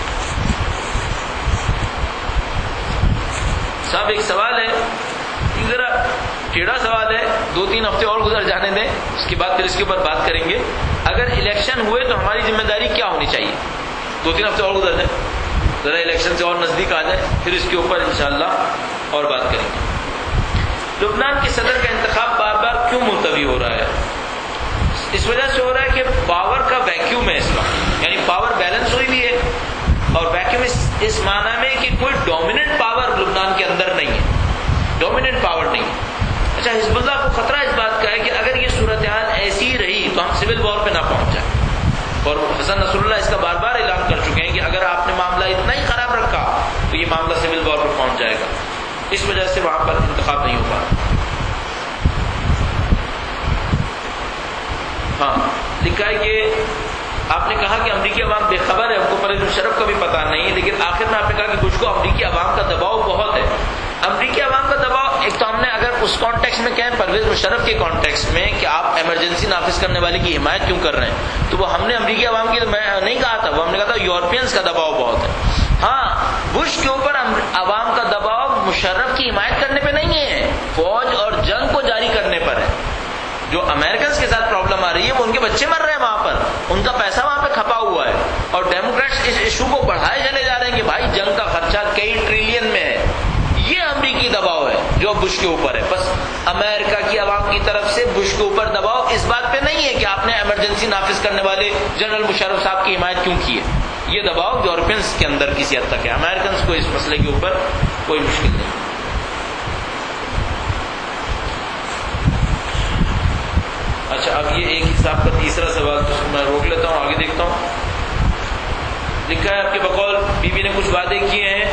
صاحب ایک سوال ہے، ذرا ٹیڑھا سوال ہے، 2-3 ہفتے اور گزر جانے دیں، اس کے بعد پھر اس کے اوپر بات کریں گے. اگر الیکشن ہوئے تو ہماری ذمہ داری کیا ہونی چاہیے؟ 2-3 ہفتے اور گزر جائیں، ذرا الیکشن سے اور نزدیک آ جائے، پھر اس کے اوپر انشاءاللہ اور بات کریں گے. لبنان کے صدر کا انتخاب بار بار کیوں ملتوی ہو رہا ہے؟ اس وجہ سے ہو رہا ہے کہ پاور کا ویکیوم ہے اس وقت، یعنی پاور بیلنس ہوئی بھی ہے، اور ویکیوم اس معنی میں کہ کوئی ڈومیننٹ پاور لبنان کے اندر نہیں ہے، ڈومیننٹ پاور نہیں ہے. اچھا، حزب اللہ کو خطرہ اس بات کا ہے کہ اگر یہ صورتحال ایسی ہی رہی تو ہم سول وار پہ نہ پہنچ جائیں، اور حسن نصر اللہ اس کا بار بار اعلان کر چکے ہیں کہ اگر آپ نے معاملہ اتنا ہی خراب رکھا تو یہ معاملہ سول وار پہ پہنچ جائے گا. اس وجہ سے وہاں پر انتخاب نہیں ہو پا رہا. ہاں، لکھا ہے کہ آپ نے کہا کہ امریکی عوام بے خبر ہے، ہم کو پرویز مشرف کا بھی پتہ نہیں، لیکن آخر میں آپ نے کہا کہ کچھ کو امریکی عوام کا دباؤ بہت ہے. امریکی عوام کا دباؤ، ایک تو ہم نے اگر اس کانٹیکس میں کہیں پرویز مشرف کے کانٹیکس میں کہ آپ ایمرجنسی نافذ کرنے والے کی حمایت کیوں کر رہے ہیں، تو وہ ہم نے امریکی عوام کی میں نہیں کہا تھا، وہ ہم نے کہا تھا یورپینز کا دباؤ بہت ہے. ہاں، بش کے اوپر عوام کا دباؤ مشرف کی حمایت کرنے پہ نہیں ہے، فوج اور جنگ کو جاری کرنے پر ہے. جو امریکنز کے ساتھ پرابلم آ رہی ہے وہ ان کے بچے مر رہے ہیں وہاں پر، ان کا پیسہ وہاں پہ کھپا ہوا ہے، اور ڈیموکریٹس اس ایشو کو بڑھائے چلے جا رہے ہیں کہ بھائی جنگ کا خرچہ کئی ٹریلین میں ہے. یہ امریکی دباؤ ہے جو بش کے اوپر ہے. بس امریکہ کی عوام کی طرف سے بش کے اوپر دباؤ اس بات پہ نہیں ہے کہ آپ نے ایمرجنسی نافذ کرنے والے جنرل مشرف صاحب کی حمایت کیوں کی ہے. یہ دباؤ یورپینز کے اندر کسی حد تک ہے، امریکنز کو اس مسئلے کے اوپر کوئی مشکل نہیں. اچھا، اب یہ ایک حساب کا تیسرا سوال جس کو میں روک لیتا ہوں، آگے دیکھتا ہوں. لکھا ہے آپ کے بقول بیوی نے کچھ وعدے کیے ہیں،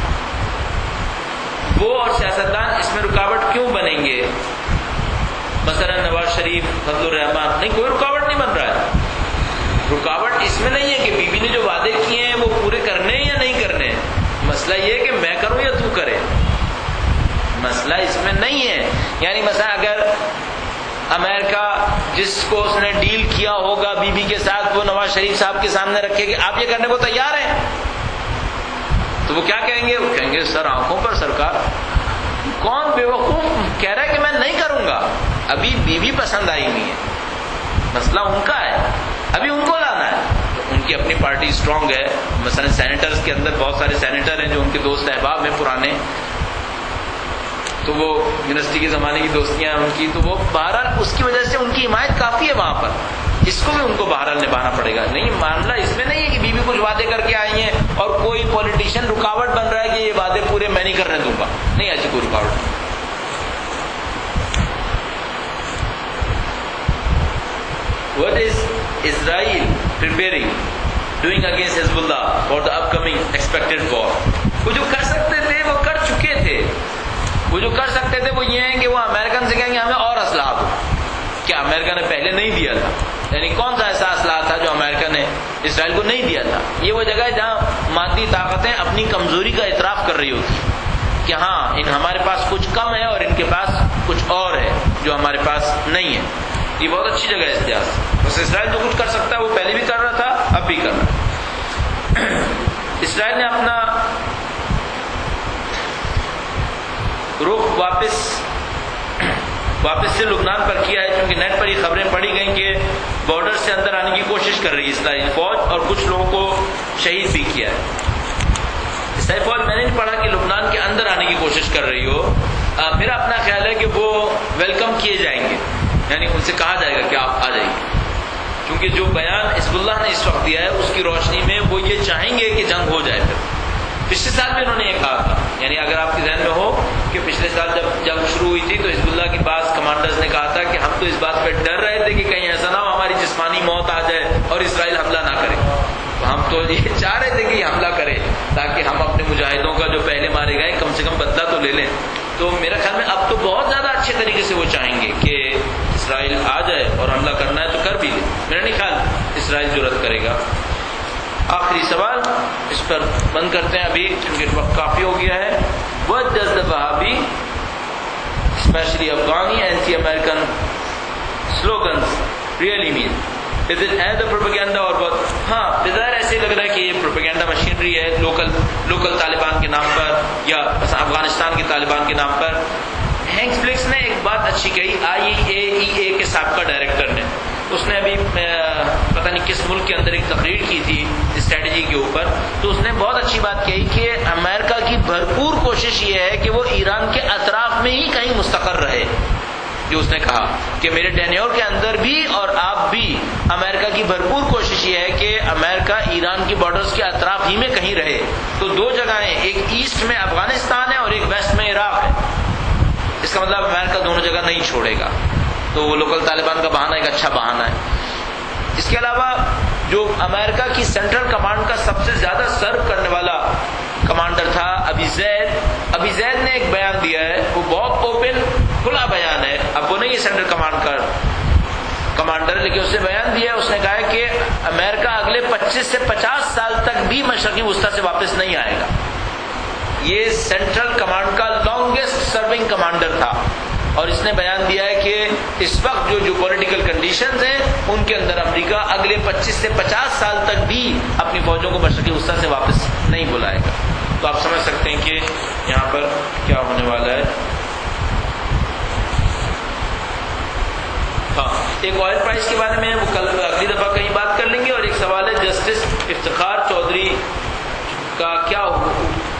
وہ اور سیاستدان اس میں رکاوٹ کیوں بنیں گے؟ مثلا نواز شریف، فضل الرحمان. نہیں، کوئی رکاوٹ نہیں بن رہا ہے. رکاوٹ اس میں نہیں ہے کہ بیوی نے جو وعدے کیے ہیں وہ پورے کرنے یا نہیں کرنے. مسئلہ یہ ہے کہ میں کروں یا تو کرے، مسئلہ اس میں نہیں ہے. یعنی مثلا اگر امریکہ جس کو اس نے ڈیل کیا ہوگا بیوی کے ساتھ وہ نواز شریف صاحب کے سامنے رکھے کہ آپ یہ کرنے کو تیار ہیں، تو وہ کیا کہیں گے؟ وہ کہیں گے سر آنکھوں پر سرکار. کون بیوقوف کہہ رہا ہے کہ میں نہیں کروں گا؟ ابھی بیوی پسند آئی نہیں ہے، مسئلہ ان کا ہے، ابھی ان کو لانا ہے. ان کی اپنی پارٹی اسٹرانگ ہے. مثلا سینیٹرز کے اندر بہت سارے سینیٹر ہیں جو ان کے دوست احباب ہیں پرانے، تو وہ یونیورسٹی کے زمانے کی دوستیاں ہیں ان کی، تو وہ بہرحال اس کی وجہ سے ان کی حمایت کافی ہے وہاں پر. اس کو بھی ان کو بہرحال نبھانا پڑے گا. نہیں، معاملہ اس میں نہیں ہے کہ بیوی کچھ وعدے کر کے آئی ہیں اور کوئی پولیٹیشین رکاوٹ بن رہا ہے کہ یہ وعدے پورے میں نہیں کرنے دوں گا. نہیں، ایسی کوئی رکاوٹ نہیں. what is Israel preparing, doing against Hezbollah for the upcoming expected war. وہ جو کر سکتے تھے وہ کر چکے تھے. وہ جو کر سکتے تھے وہ یہ ہیں کہ وہ امریکن سے کہیں گے ہمیں اور اسلحہ دو. کیا امریکہ نے پہلے نہیں دیا تھا؟ یعنی کون سا ایسا اسلحہ تھا جو امریکہ نے اسرائیل کو نہیں دیا تھا؟ یہ وہ جگہ ہے جہاں مادی طاقتیں اپنی کمزوری کا اعتراف کر رہی ہوتی ہیں کہ ہاں ہمارے پاس کچھ کم ہے اور ان کے پاس کچھ اور ہے جو ہمارے پاس نہیں ہے. یہ بہت اچھی جگہ ہے احتیاط. بس اسرائیل جو کچھ کر سکتا ہے وہ پہلے بھی کر رہا تھا, اب بھی کر رہا ہے. اسرائیل نے اپنا رخ واپس سے لبنان پر کیا ہے, کیونکہ نیٹ پر یہ خبریں پڑھی گئیں کہ بارڈر سے اندر آنے کی کوشش کر رہی ہے اسرائیل فوج, اور کچھ لوگوں کو شہید بھی کیا ہے. اسرائیل فوج میں نے نہیں پڑھا کہ لبنان کے اندر آنے کی کوشش کر رہی ہو. میرا اپنا خیال ہے کہ وہ ویلکم کیے جائیں گے, یعنی ان سے کہا جائے گا کہ آپ آ جائیے, کیونکہ جو بیان حزب اللہ نے اس وقت دیا ہے اس کی روشنی میں وہ یہ چاہیں گے کہ جنگ ہو جائے. پچھلے سال بھی انہوں نے یہ کہا تھا, یعنی اگر آپ کے ذہن میں ہو کہ پچھلے سال جب جنگ شروع ہوئی تھی تو حزب اللہ کے بعض کمانڈرز نے کہا تھا کہ ہم تو اس بات پہ ڈر رہے تھے کہ کہیں ایسا نہ ہو ہماری جسمانی موت آ جائے اور اسرائیل حملہ نہ کرے. ہم تو یہ چاہ رہے تھے کہ یہ حملہ کرے تاکہ ہم اپنے مجاہدوں کا جو پہلے مارے گئے کم سے کم بدلہ تو لے لیں. تو میرا خیال میں اب تو بہت زیادہ اچھے طریقے سے وہ چاہیں گے کہ اسرائیل آ جائے اور حملہ کرنا ہے تو کر بھی لے. میرا نہیں خیال اسرائیل جرأت کرے گا. آخری سوال اس پر بند کرتے ہیں ابھی کیونکہ وقت کافی ہو گیا ہے. What does the Wahhabi, especially Afghani anti-American slogans really mean? Is it either propaganda or what? ہاں بظاہر ایسے لگ رہا ہے کہ یہ پروپیگنڈا مشینری ہے لوکل طالبان کے نام پر یا افغانستان کے طالبان کے نام پر. ہینک فلکس نے ایک بات اچھی کہی, IAEA کے سابقہ ڈائریکٹر نے. اس نے ابھی پتہ نہیں کس ملک کے اندر ایک تقریر کی تھی اسٹریٹجی کے اوپر, تو اس نے بہت اچھی بات کہی کہ امریکہ کی بھرپور کوشش یہ ہے کہ وہ ایران کے اطراف میں ہی کہیں مستقر رہے. جو اس نے کہا کہ میرے ٹینیور کے اندر بھی اور آپ بھی, امریکہ کی بھرپور کوشش یہ ہے کہ امریکہ ایران کی بارڈرز کے اطراف ہی میں کہیں رہے. تو دو جگہیں, ایک ایسٹ میں افغانستان ہے اور ایک ویسٹ میں عراق ہے. اس کا مطلب امریکہ دونوں جگہ نہیں چھوڑے گا. تو وہ لوکل طالبان کا بہانہ ایک اچھا بہانہ ہے. اس کے علاوہ جو امریکہ کی سینٹرل کمانڈ کا سب سے زیادہ سرو کرنے والا کمانڈر تھا ابی زید نے ایک بیان دیا ہے, وہ بہت اوپن کھلا بیان ہے. اب وہ نہیں ہے سینٹرل کمانڈ کا کمانڈر, لیکن اس نے بیان دیا ہے. اس نے کہا ہے کہ امریکہ اگلے 25 سے 50 سال تک بھی مشرقی وسطی سے واپس نہیں آئے گا. یہ سینٹرل کمانڈ کا لانگیسٹ سرونگ کمانڈر تھا, اور اس نے بیان دیا ہے کہ اس وقت جو پولیٹیکل کنڈیشنز ہیں ان کے اندر امریکہ اگلے 25 سے 50 سال تک بھی اپنی فوجوں کو مشرقی وسطی سے واپس نہیں بلائے گا. تو آپ سمجھ سکتے ہیں کہ یہاں پر کیا ہونے والا ہے. ہاں, ایک آئل پرائز کے بارے میں وہ کل اگلی دفعہ کہیں بات کر لیں گے. اور ایک سوال ہے جسٹس افتخار چودھری کا کیا ہوا.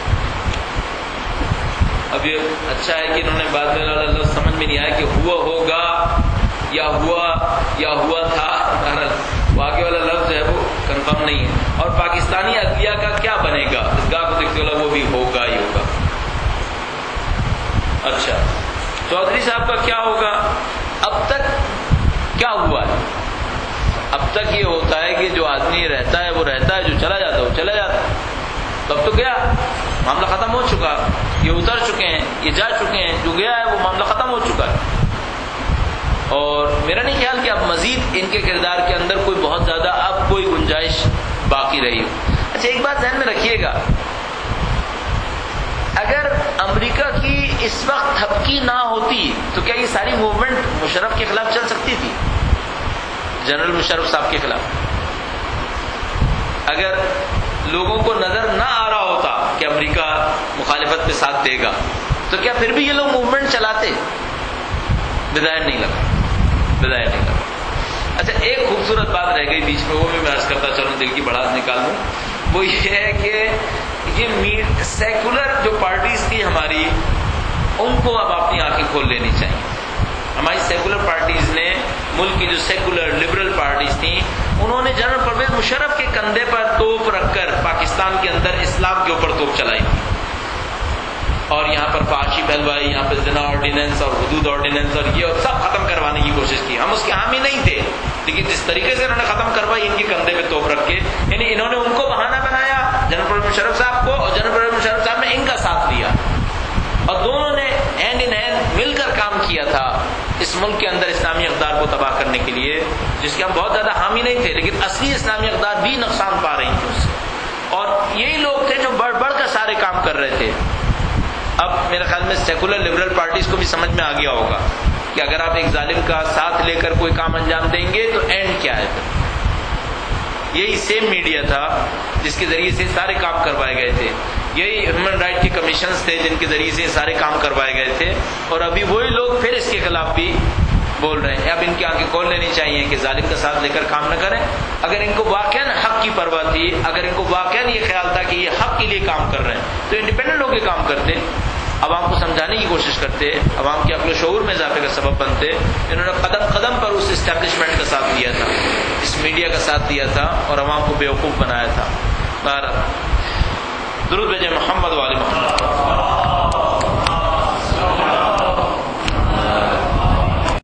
اب یہ اچھا ہے کہ انہوں نے بعد میں لفظ سمجھ میں نہیں آیا کہ ہوا ہوگا یا ہوا تھا. واقعی والا لفظ ہے وہ کنفرم نہیں ہے. اور پاکستانی عدلیہ کا کیا بنے گا, اس گاہ کو دیکھتے ہوئے وہ بھی ہوگا ہی ہوگا. اچھا, چودھری صاحب کا کیا ہوگا. اب تک کیا ہوا ہے, اب تک یہ ہوتا ہے کہ جو آدمی رہتا ہے وہ رہتا ہے, جو چلا جاتا ہے وہ چلا جاتا ہے. تو اب تو گیا, معاملہ ختم ہو چکا, یہ اتر چکے ہیں, یہ جا چکے ہیں, جو گیا ہے وہ معاملہ ختم ہو چکا ہے. اور میرا نہیں خیال کہ اب مزید ان کے کردار کے اندر کوئی بہت زیادہ اب کوئی گنجائش باقی رہی ہو. اچھا, ایک بات ذہن میں رکھیے گا, اگر امریکہ کی اس وقت تھپکی نہ ہوتی تو کیا یہ ساری موومنٹ مشرف کے خلاف چل سکتی تھی, جنرل مشرف صاحب کے خلاف؟ اگر لوگوں کو نظر نہ آ رہا ہوتا کہ امریکہ مخالفت پہ ساتھ دے گا تو کیا پھر بھی یہ لوگ موومنٹ چلاتے؟ بظاہر نہیں لگا. اچھا, ایک خوبصورت بات رہ گئی بیچ میں, وہ بھی میں عرض کرتا چلوں, دل کی بڑھاس نکال دوں. وہ یہ ہے کہ یہ سیکولر جو پارٹیز تھی ہماری, ان کو اب اپنی آنکھیں کھول لینی چاہیے. ہماری سیکولر پارٹیز نے, ملک کی جو سیکولر لبرل پارٹیز تھیں, انہوں نے جنرل پرویز مشرف کے کندھے پر توپ رکھ کر پاکستان کے اندر اسلام کے اوپر توپ چلائی اور یہاں پر فحاشی پھیلوائی, یہاں پہ زنا آرڈیننس اور حدود آرڈیننس اور یہ سب ختم کروانے کی کوشش کی. ہم اس کے حامی نہیں تھے, لیکن جس طریقے سے انہوں نے ختم کروائی ان کے کندھے پہ توپ رکھ کے، یعنی انہوں نے ان کو بہانہ بنایا جنرل پرویز مشرف صاحب کو، اور جنرل پرویز مشرف صاحب نے ان کا ساتھ دیا، اور دونوں نے ہینڈ ان ہینڈ مل کر کام کیا تھا اس ملک کے اندر اسلامی اقدار کو تباہ کرنے کے لیے، جس کے ہم بہت زیادہ حامی نہیں تھے، لیکن اصلی اسلامی اقدار بھی نقصان پا رہی تھیں اس سے، اور یہی لوگ تھے جو بڑھ بڑھ کر سارے کام کر رہے تھے۔ اب میرے خیال میں سیکولر لبرل پارٹیز کو بھی سمجھ میں آ گیا ہوگا کہ اگر آپ ایک ظالم کا ساتھ لے کر کوئی کام انجام دیں گے تو اینڈ کیا ہے۔ یہی سیم میڈیا تھا جس کے ذریعے سے سارے کام کروائے گئے تھے، یہی ہیومن رائٹ کے کمیشنز تھے جن کے ذریعے سے سارے کام کروائے گئے تھے، اور ابھی وہی لوگ پھر اس کے خلاف بھی بول رہے ہیں۔ اب ان کی آنکھیں کھول لینی چاہیے کہ ظالم کا ساتھ لے کر کام نہ کریں۔ اگر ان کو واقعاً حق کی پرواہ تھی، اگر ان کو واقعاً یہ خیال تھا کہ یہ حق کے لیے کام کر رہے ہیں، تو انڈیپینڈنٹ ہو کے کام کرتے، عوام کو سمجھانے کی کوشش کرتے، عوام کے عقل و شعور میں اضافے کا سبب بنتے۔ انہوں نے قدم قدم پر اس اسٹیبلشمنٹ کا ساتھ دیا تھا، اس میڈیا کا ساتھ دیا تھا، اور عوام کو بیوقوف بنایا تھا۔ درود بھیجیں محمد و آل محمد۔